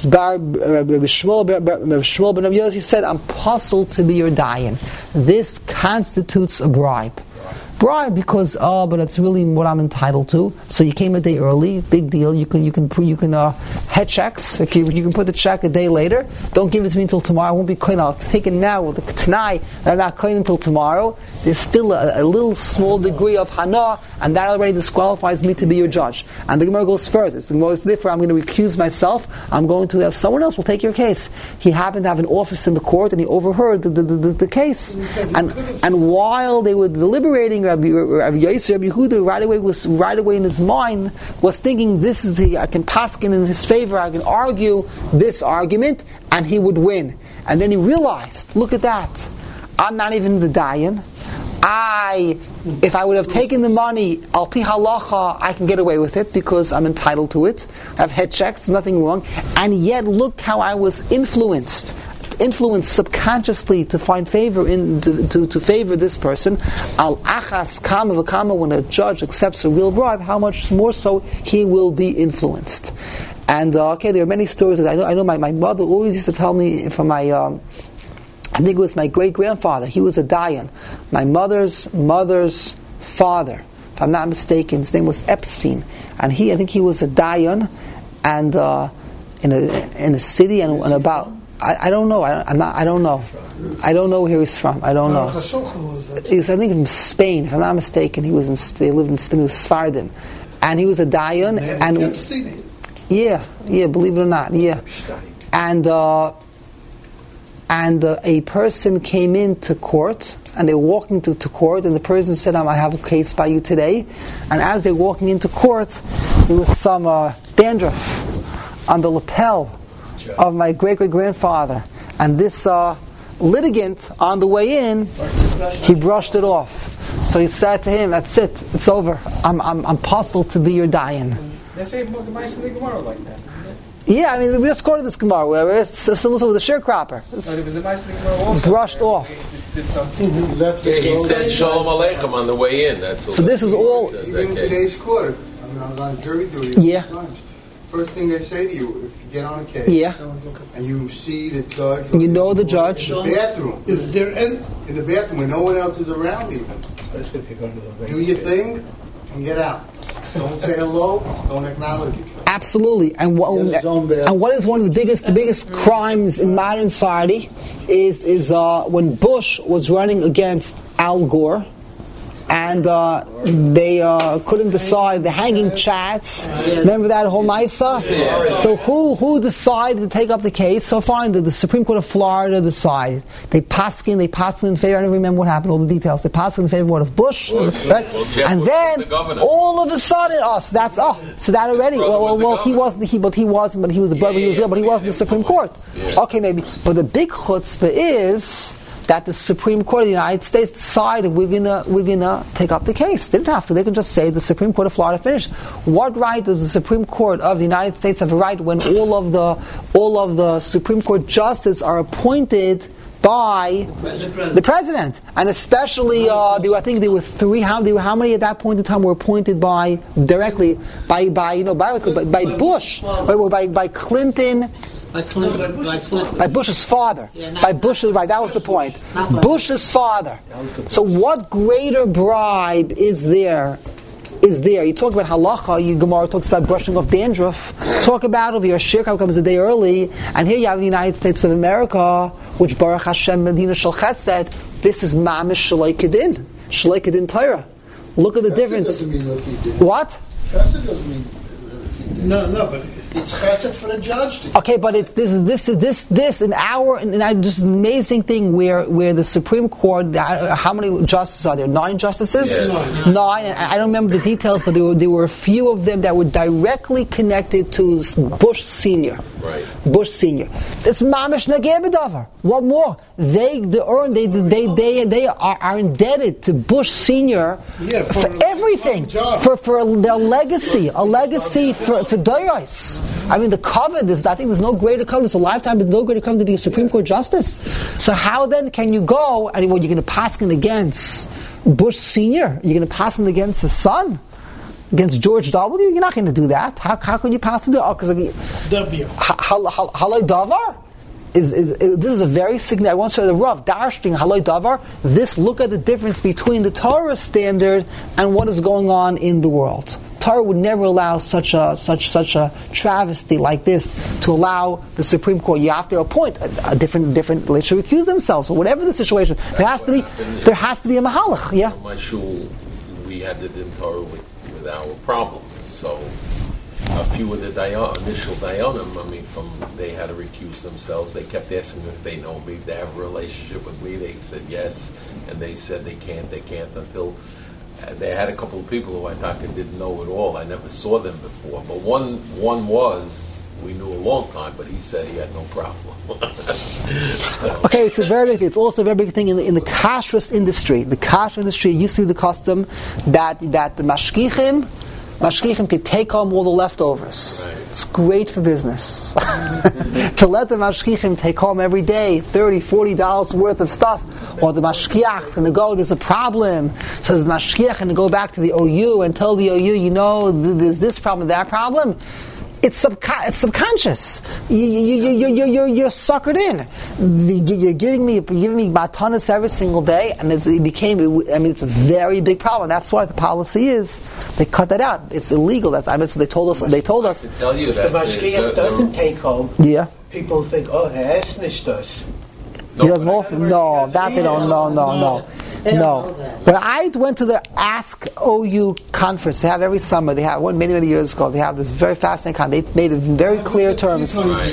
Rabbi Shmuel ben Rabbi Yossi said, "I'm puzzled to be your dayan. This constitutes a bribe." Because but it's really what I'm entitled to. So you came a day early, big deal. You can head checks. You can put the check a day later. Don't give it to me until tomorrow. I won't be coin. I'll take it now tonight. I'm not coin until tomorrow. There's still a little small degree of hana, and that already disqualifies me to be your judge. And the Gemara goes further. The Gemara is different. I'm going to recuse myself. I'm going to have someone else will take your case. He happened to have an office in the court, and he overheard the case. And while they were deliberating, Rabbi Yossi, Rabbi Yehuda right away in his mind was thinking, this is I can paskin in his favor, I can argue this argument, and he would win. And then he realized, look at that, I'm not even the dayan. If I would have taken the money, al pi halacha, I can get away with it because I'm entitled to it. I've head checks, nothing wrong. And yet, look how I was influenced subconsciously to find favor to favor this person. Al achas kama v'kama, when a judge accepts a real bribe, how much more so he will be influenced. And there are many stories that I know. My mother always used to tell me from my. I think it was my great-grandfather. He was a dayan. My mother's father, if I'm not mistaken, his name was Epstein, and I think he was a dayan, and in a city and about. I don't know. I don't know. I don't know where he's from. I don't know. He's, I think, from Spain. If I'm not mistaken, they lived in Spain. He was Sephardim, and he was a dayan. And yeah, believe it or not, yeah. And a person came into court, and they were walking to court, and the person said, "I have a case by you today." And as they're walking into court, there was some dandruff on the lapel of my great-great-grandfather. And this litigant, on the way in, he brushed it off. So he said to him, "That's it. It's over. I'm puzzled to be your dayan." They say Gemara like that. Yeah, I mean, we just quoted this Gemara where it's similar with the sharecropper. Brushed off. He said Shalom Aleichem on the way in. That's so this is all. Even in today's court, I was on jury duty. Yeah. First thing they say to you, if you get on a case, and you see the judge, you know the judge. In the bathroom. Is there in the bathroom when no one else is around even. Especially if you go to the do your thing and get out. Don't say hello. Don't acknowledge it. Absolutely, and what is one of the biggest crimes in modern society is when Bush was running against Al Gore, and they couldn't decide the hanging chats. Remember that whole Maisa? So who decided to take up the case? So fine, the Supreme Court of Florida decided. They passed in favor. I don't remember what happened, all the details. They passed in favor of Bush, right? And then all of a sudden, so that already. He wasn't the Supreme Court. Okay, maybe. But the big chutzpah is that the Supreme Court of the United States decided we're gonna take up the case. They didn't have to. They can just say the Supreme Court of Florida finished. What right does the Supreme Court of the United States have a right when all of the Supreme Court justices are appointed by the president, and especially I think there were three. How many at that point in time were appointed directly by Bush, by Clinton? By Bush's father. By Bush's, right, that was the point. Bush's father. So what greater bribe is there? You talk about halacha, Gemara talks about brushing off dandruff. Talk about over your shirka comes a day early, and here you have the United States of America, which Baruch Hashem Medina Shel Chesed, this is mamish Shalei Kedin Torah. Look at the difference. What? Chesed doesn't mean no, but it's chesed for the judge. Okay, but this just an amazing thing where the Supreme Court. How many justices are there? 9 justices. Yeah. 9. I don't remember the details, but there were a few of them that were directly connected to Bush Senior. Right. Bush Senior. It's mamish nageh b'davar. What more? They are indebted to Bush Senior for everything, for their legacy, a legacy for Doros. I mean, the covet is. I think there's no greater covet. It's a lifetime, but no greater covet to be a Supreme Court justice. So how then can you go and you're going to pass it against Bush Senior? You're going to pass it against his son? Against George W? You're not going to do that. How can you pass it? Because halay davar this is a very significant. I once said the Rav Darshting halay davar. Look at the difference between the Torah standard and what is going on in the world. Torah would never allow such a travesty like this to allow the Supreme Court. You have to appoint a different. They should recuse themselves or whatever the situation. There has to be a mahalach. Yeah. My shul, we had the din Torah with our problems. So a few of the initial dayanim, they had to recuse themselves. They kept asking if they know me, if they have a relationship with me. They said yes, and they said they can't until they had a couple of people who I thought didn't know at all. I never saw them before, but one we knew a long time, but he said he had no problem. Okay, it's also a very big thing in the kashrus industry. The kashrus industry used to be the custom that the mashgichim could take home all the leftovers. Right. It's great for business. To let the mashgichim take home every day $30, $40 worth of stuff. Or the mashgiach's going to go, there's a problem. So the mashgiach going to go back to the OU and tell the OU, there's this problem, that problem. It's subconscious. You're suckered in. You're giving me matanas every single day, and it's a very big problem. That's why the policy is they cut that out. It's illegal. So they told us. If the mashgiach doesn't take home, people think, es nicht das. He doesn't offer. No, that they don't. No. When I went to the Ask OU conference, they have every summer. They have one many years ago. They have this very fascinating conference. They made it in very clear terms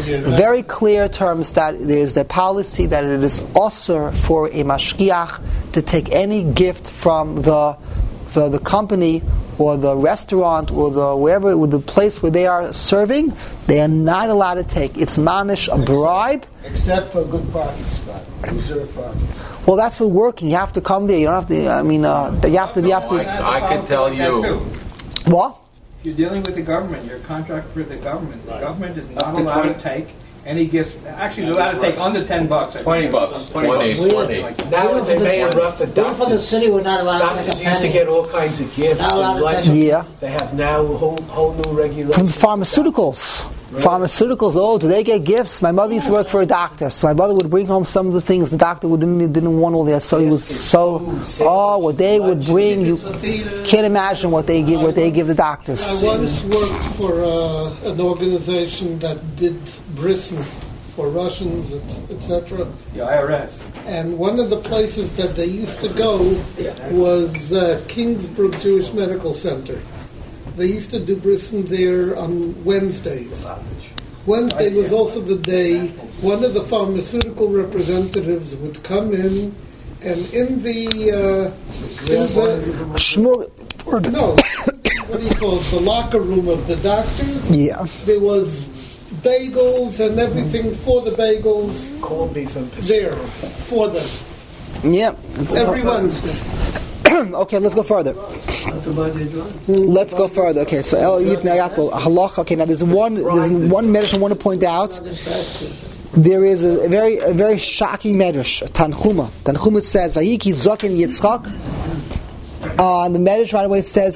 that there's their policy that it is usher for a mashgiach to take any gift from the company or the restaurant or the place where they are serving. They are not allowed to take. It's mamish a bribe, except for a good parking spot, reserved parking. Well, that's for working. You have to come there. You don't have to. You have to. I can tell you. What? If you're dealing with the government, you're a contractor for the government. The government is not allowed to take any gifts. Actually, they're allowed to take under $10. $20. $20. Now when they made it rough, the for the city, we're not allowed. Doctors used to get all kinds of gifts and lunch. Yeah. They have now whole new regulations. From pharmaceuticals. Right. Pharmaceuticals, do they get gifts? My mother used to work for a doctor, so my mother would bring home some of the things the doctor didn't want all that. So he was what they would bring. You can't imagine what they give the doctors. I once worked for an organization that did brisson for Russians, etc. The IRS. And one of the places that they used to go was Kingsbrook Jewish Medical Center. They used to do brisson there on Wednesdays. Wednesday was also the day one of the pharmaceutical representatives would come in, and in the the locker room of the doctors, there was bagels and everything for the bagels. Corned beef and there for them. Yeah. Every Wednesday. Okay, let's go further. Let's go further. Okay, so halacha. Okay, now there's one medrash I want to point out. There is a very shocking medrash, Tanchuma. Tanchuma says, "Vayiki Zokin Yitzchak." And the medrash right away says,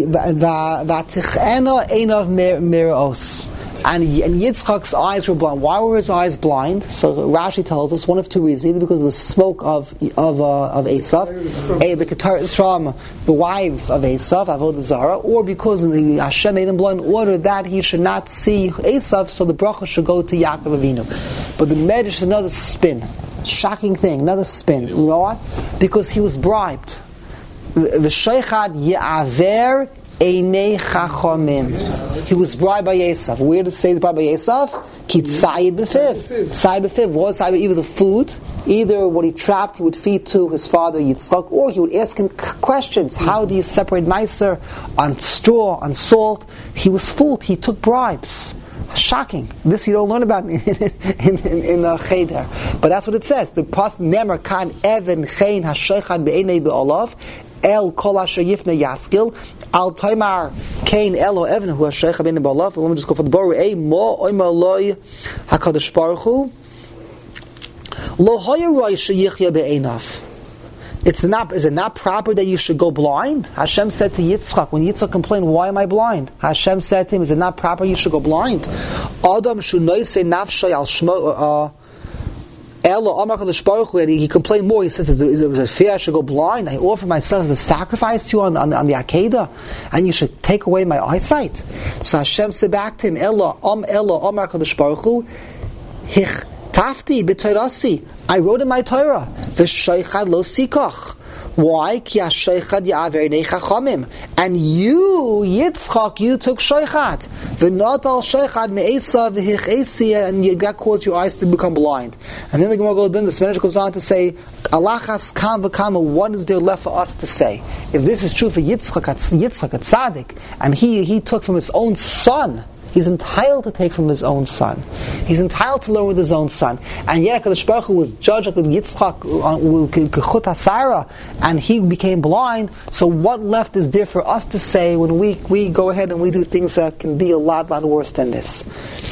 "Vatichena einav miraos." And Yitzchak's eyes were blind. Why were his eyes blind? So Rashi tells us one of two reasons: either because of the smoke of Esav, the Keteris from the wives of Esav, Avodah Zarah, or because the Hashem made him blind in order that he should not see Esav, so the bracha should go to Yaakov Avinu. But the Medrash is another spin, shocking thing, another spin. You know what? Because he was bribed. V'sheichad ye'aver Einei Chachamim. He was bribed by Esav. Where does it say he was bribed by Esav? Ki tzayid b'fiv. Tzayid b'fiv was either the food, either what he trapped he would feed to his father Yitzchak, or he would ask him questions. How do you separate meiser on straw, on salt? He was fooled. He took bribes. Shocking. This you don't learn about in Cheder. But that's what it says. The pasuk Nemer kan even chein hasheichad be'enei be'olav El kol asher yifne yaskil al taimar kain elo even hu hasheichad be'enei be'olav. Let me just go for the boru. Mo oima loy hakadosh baruch hu lo hoyeroy sheyichya be'enav. Is it not proper that you should go blind? Hashem said to Yitzchak, when Yitzchak complained, why am I blind? Hashem said to him, is it not proper you should go blind? Adam should not say nafshay al shmo Elo Amar Kadosh Baruch Hu. He complained more. He says, is it fair I should go blind? I offer myself as a sacrifice to you on the Akedah, and you should take away my eyesight. So Hashem said back to him, Elo Amar Kadosh Baruch Hu Hich Tafti b'Torasi. I wrote in my Torah, V'sheichad lo sikach. Why? Ki hasheichad ya'aver einei chachamim. And you, Yitzchak, you took sheichad. V'not al sheichad me'esav v'hichesi, and that caused your eyes to become blind. And then the Gemara goes, then the Spanish goes on to say, Alachas kam v'kama, what is there left for us to say? If this is true for Yitzchak a tzaddik, and he took from his own son, he's entitled to take from his own son. He's entitled to learn with his own son. And yet, HaKadosh Baruch Hu was judged with Yitzchak, Kechut HaSara, and he became blind. So what left is there for us to say when we go ahead and we do things that can be a lot worse than this?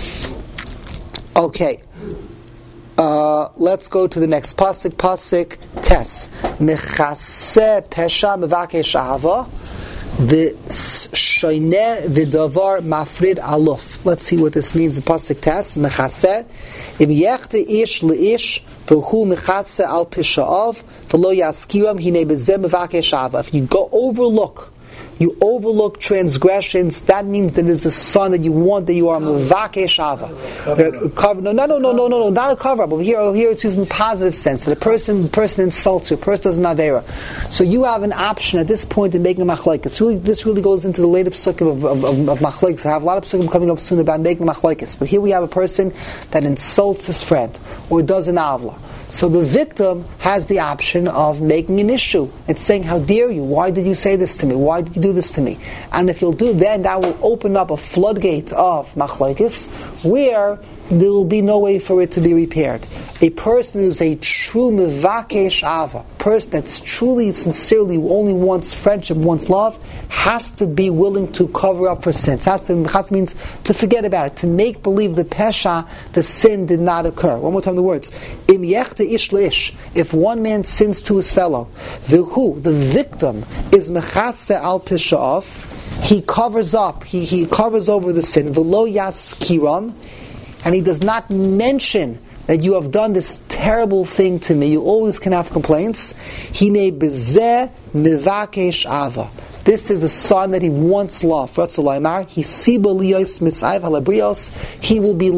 Okay. Let's go to the next pasuk. Pasuk Tes. Mechaseh pesha mevakesh ahava. The shoyneh v'davar mafrid alof. Let's see what this means in pasuk Tes. Mechaseh im yechte ish leish v'hu mechaseh al pishaav v'lo yaskiram hinei bezeh mevakesh ahava. If you you overlook transgressions, that means that it's a son that you want, that you are mevakesh ahava. No, not a cover up. But here it's used in the positive sense, that a person insults you, a person does an avera. So you have an option at this point in making a machlekes. This really goes into the later psukim of machlekes. I have a lot of psukim coming up soon about making machlekes. But here we have a person that insults his friend, or does an avla. So the victim has the option of making an issue. It's saying, how dare you? Why did you say this to me? Why did you do this to me? And if you'll do then that will open up a floodgate of machlekes where there will be no way for it to be repaired. A person who's a true mevakesh ava, person that's truly, sincerely, only wants friendship, wants love, has to be willing to cover up for sins. Has means to forget about it, to make believe the pesha, the sin did not occur. One more time the words. Im yechte ish leish. If one man sins to his fellow, the victim, is mechase al pisha'av, he covers up, he covers over the sin, v'lo yaskiram, and he does not mention that you have done this terrible thing to me. You always can have complaints. Hine bezeh mevakesh ava. This is a son that he wants love. He will be loved.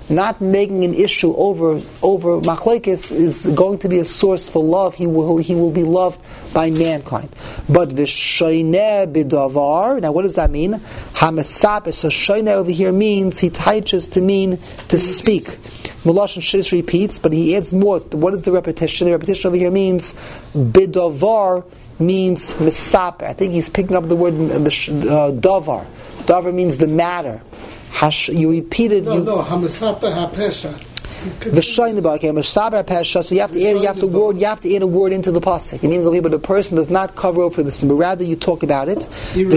not making an issue over machlekes is going to be a source for love. He will be loved by mankind. But v'shoyneh b'davar. Now, what does that mean? Hamasap. So shoyneh over here means he teaches to mean to speak. Melashon Shidduch repeats, but he adds more. What is the repetition? The repetition over here means b'davar means misap. I think he's picking up the word davar. Davar means the matter. You repeated. Hamasapa hapesha. So you have to add a word into the pasuk. It means but the person does not cover over the sin, but rather you talk about it.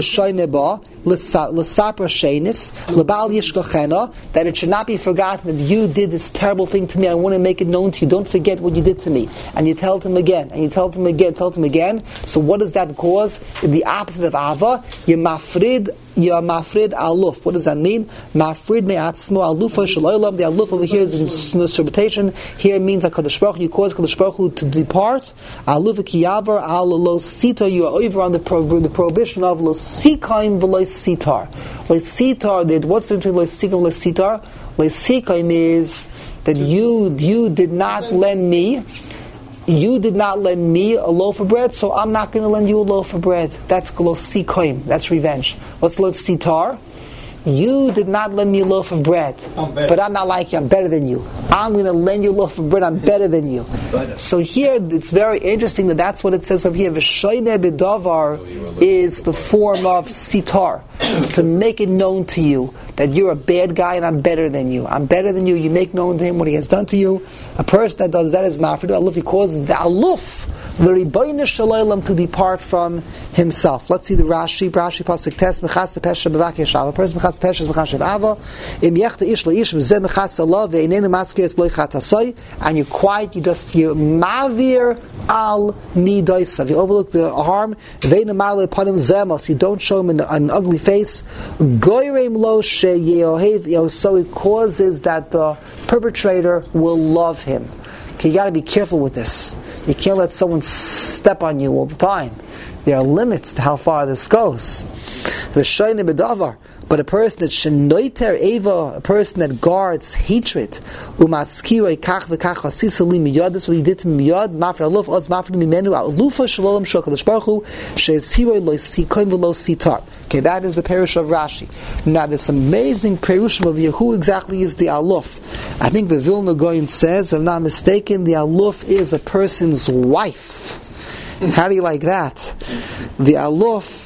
That it should not be forgotten that you did this terrible thing to me. I want to make it known to you. Don't forget what you did to me. And you tell him again, and you tell him again, So what does that cause? The opposite of ava. You're mafrid aluf. What does that mean? Mafrid me'atzmo alufa shalolam. The aluf over here is in interpretation. Here it means HaKadosh Baruch Hu. You cause HaKadosh Baruch Hu to depart. Alufa kiyavar al lo sita. You are over on the prohibition of lo sikaim v'lo sitar. Lo sitar. What's the difference between lo sikaim and lo sitar? Lo sikaim is that you did not lend me. You did not lend me a loaf of bread, so I'm not going to lend you a loaf of bread. That's lo sikaim. That's revenge. What's lo sitar? You did not lend me a loaf of bread, but I'm not like you, I'm better than you. I'm going to lend you a loaf of bread, I'm better than you. So here, it's very interesting that that's what it says over here. V'shoyneh b'davar is the form of sitar, to make it known to you that you're a bad guy and I'm better than you. I'm better than you. You make known to him what he has done to you. A person that does that is mafrid aluf. He causes the aluf, the Ribono Shel Olam, to depart from himself. Let's see the Rashi pasuk tes mechas pesha b'vakesh ava. A person mechas pesha is mechas ava. Im yechta ish leish v'zeh mechas Allah ve'inenu maskir es loichat hasay. And you're quiet. You mavir al midosav. You overlook the harm. Ve'inu marle panim zemos. You don't show him an ugly face. Goyrem lo sheyeohev. So it causes that the perpetrator will love him. Okay, you got to be careful with this. You can't let someone step on you all the time. There are limits to how far this goes. But a person that shenoiter eva, a person that guards hatred, umaskirei kach v'kach hasisali miyad. That's what he did to miyad. Mafred aluf oz mafred mimenu alufa shalom shakadosh baruch hu she'ezhiroi lo sikoim v'lo sitar. Okay, that is the perush of Rashi. Now, this amazing perush of who exactly is the aluf. I think the Vilna Gaon says, if I'm not mistaken, the aluf is a person's wife. How do you like that? The aluf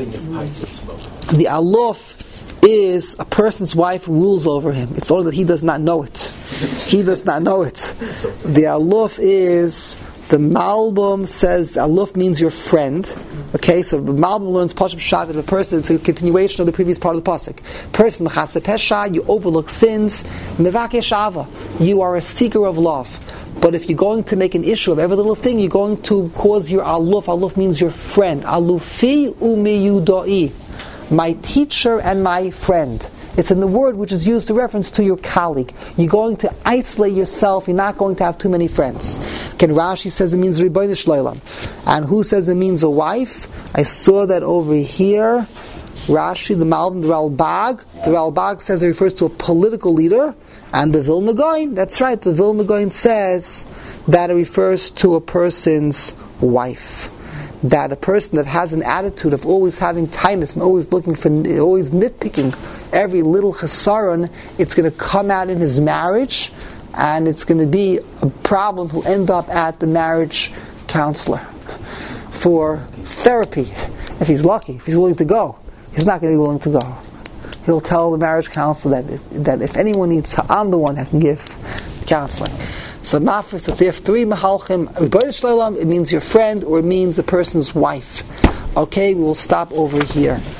is a person's wife who rules over him. It's only that he does not know it. He does not know it. The aluf is, the Malbim says, aluf means your friend. Okay, so the Malbim learns Pashup Shad that a person, it's a continuation of the previous part of the pasuk. Person mechase pesha, you overlook sins. Mevakesh ava, you are a seeker of love. But if you're going to make an issue of every little thing, you're going to cause your aluf. Aluf means your friend. Alufi umiyudai, my teacher and my friend. It's in the word which is used to reference to your colleague. You're going to isolate yourself. You're not going to have too many friends. Ken Rashi says it means Ribono Shel Olam. And who says it means a wife? I saw that over here. Rashi, the Malbim, the Ralbag. The Ralbag says it refers to a political leader. And the Vilna Gaon, that's right, the Vilna Gaon says that it refers to a person's wife. That a person that has an attitude of always having tightness and always always nitpicking every little chesaron, it's going to come out in his marriage, and it's going to be a problem who'll end up at the marriage counselor for therapy. If he's lucky, if he's willing to go. He's not going to be willing to go. He'll tell the marriage counselor that if anyone needs, I'm the one that can give counseling. So mafris, so if three mahalchim, Ribono Shel Olam, it means your friend or it means a person's wife. Okay, we will stop over here.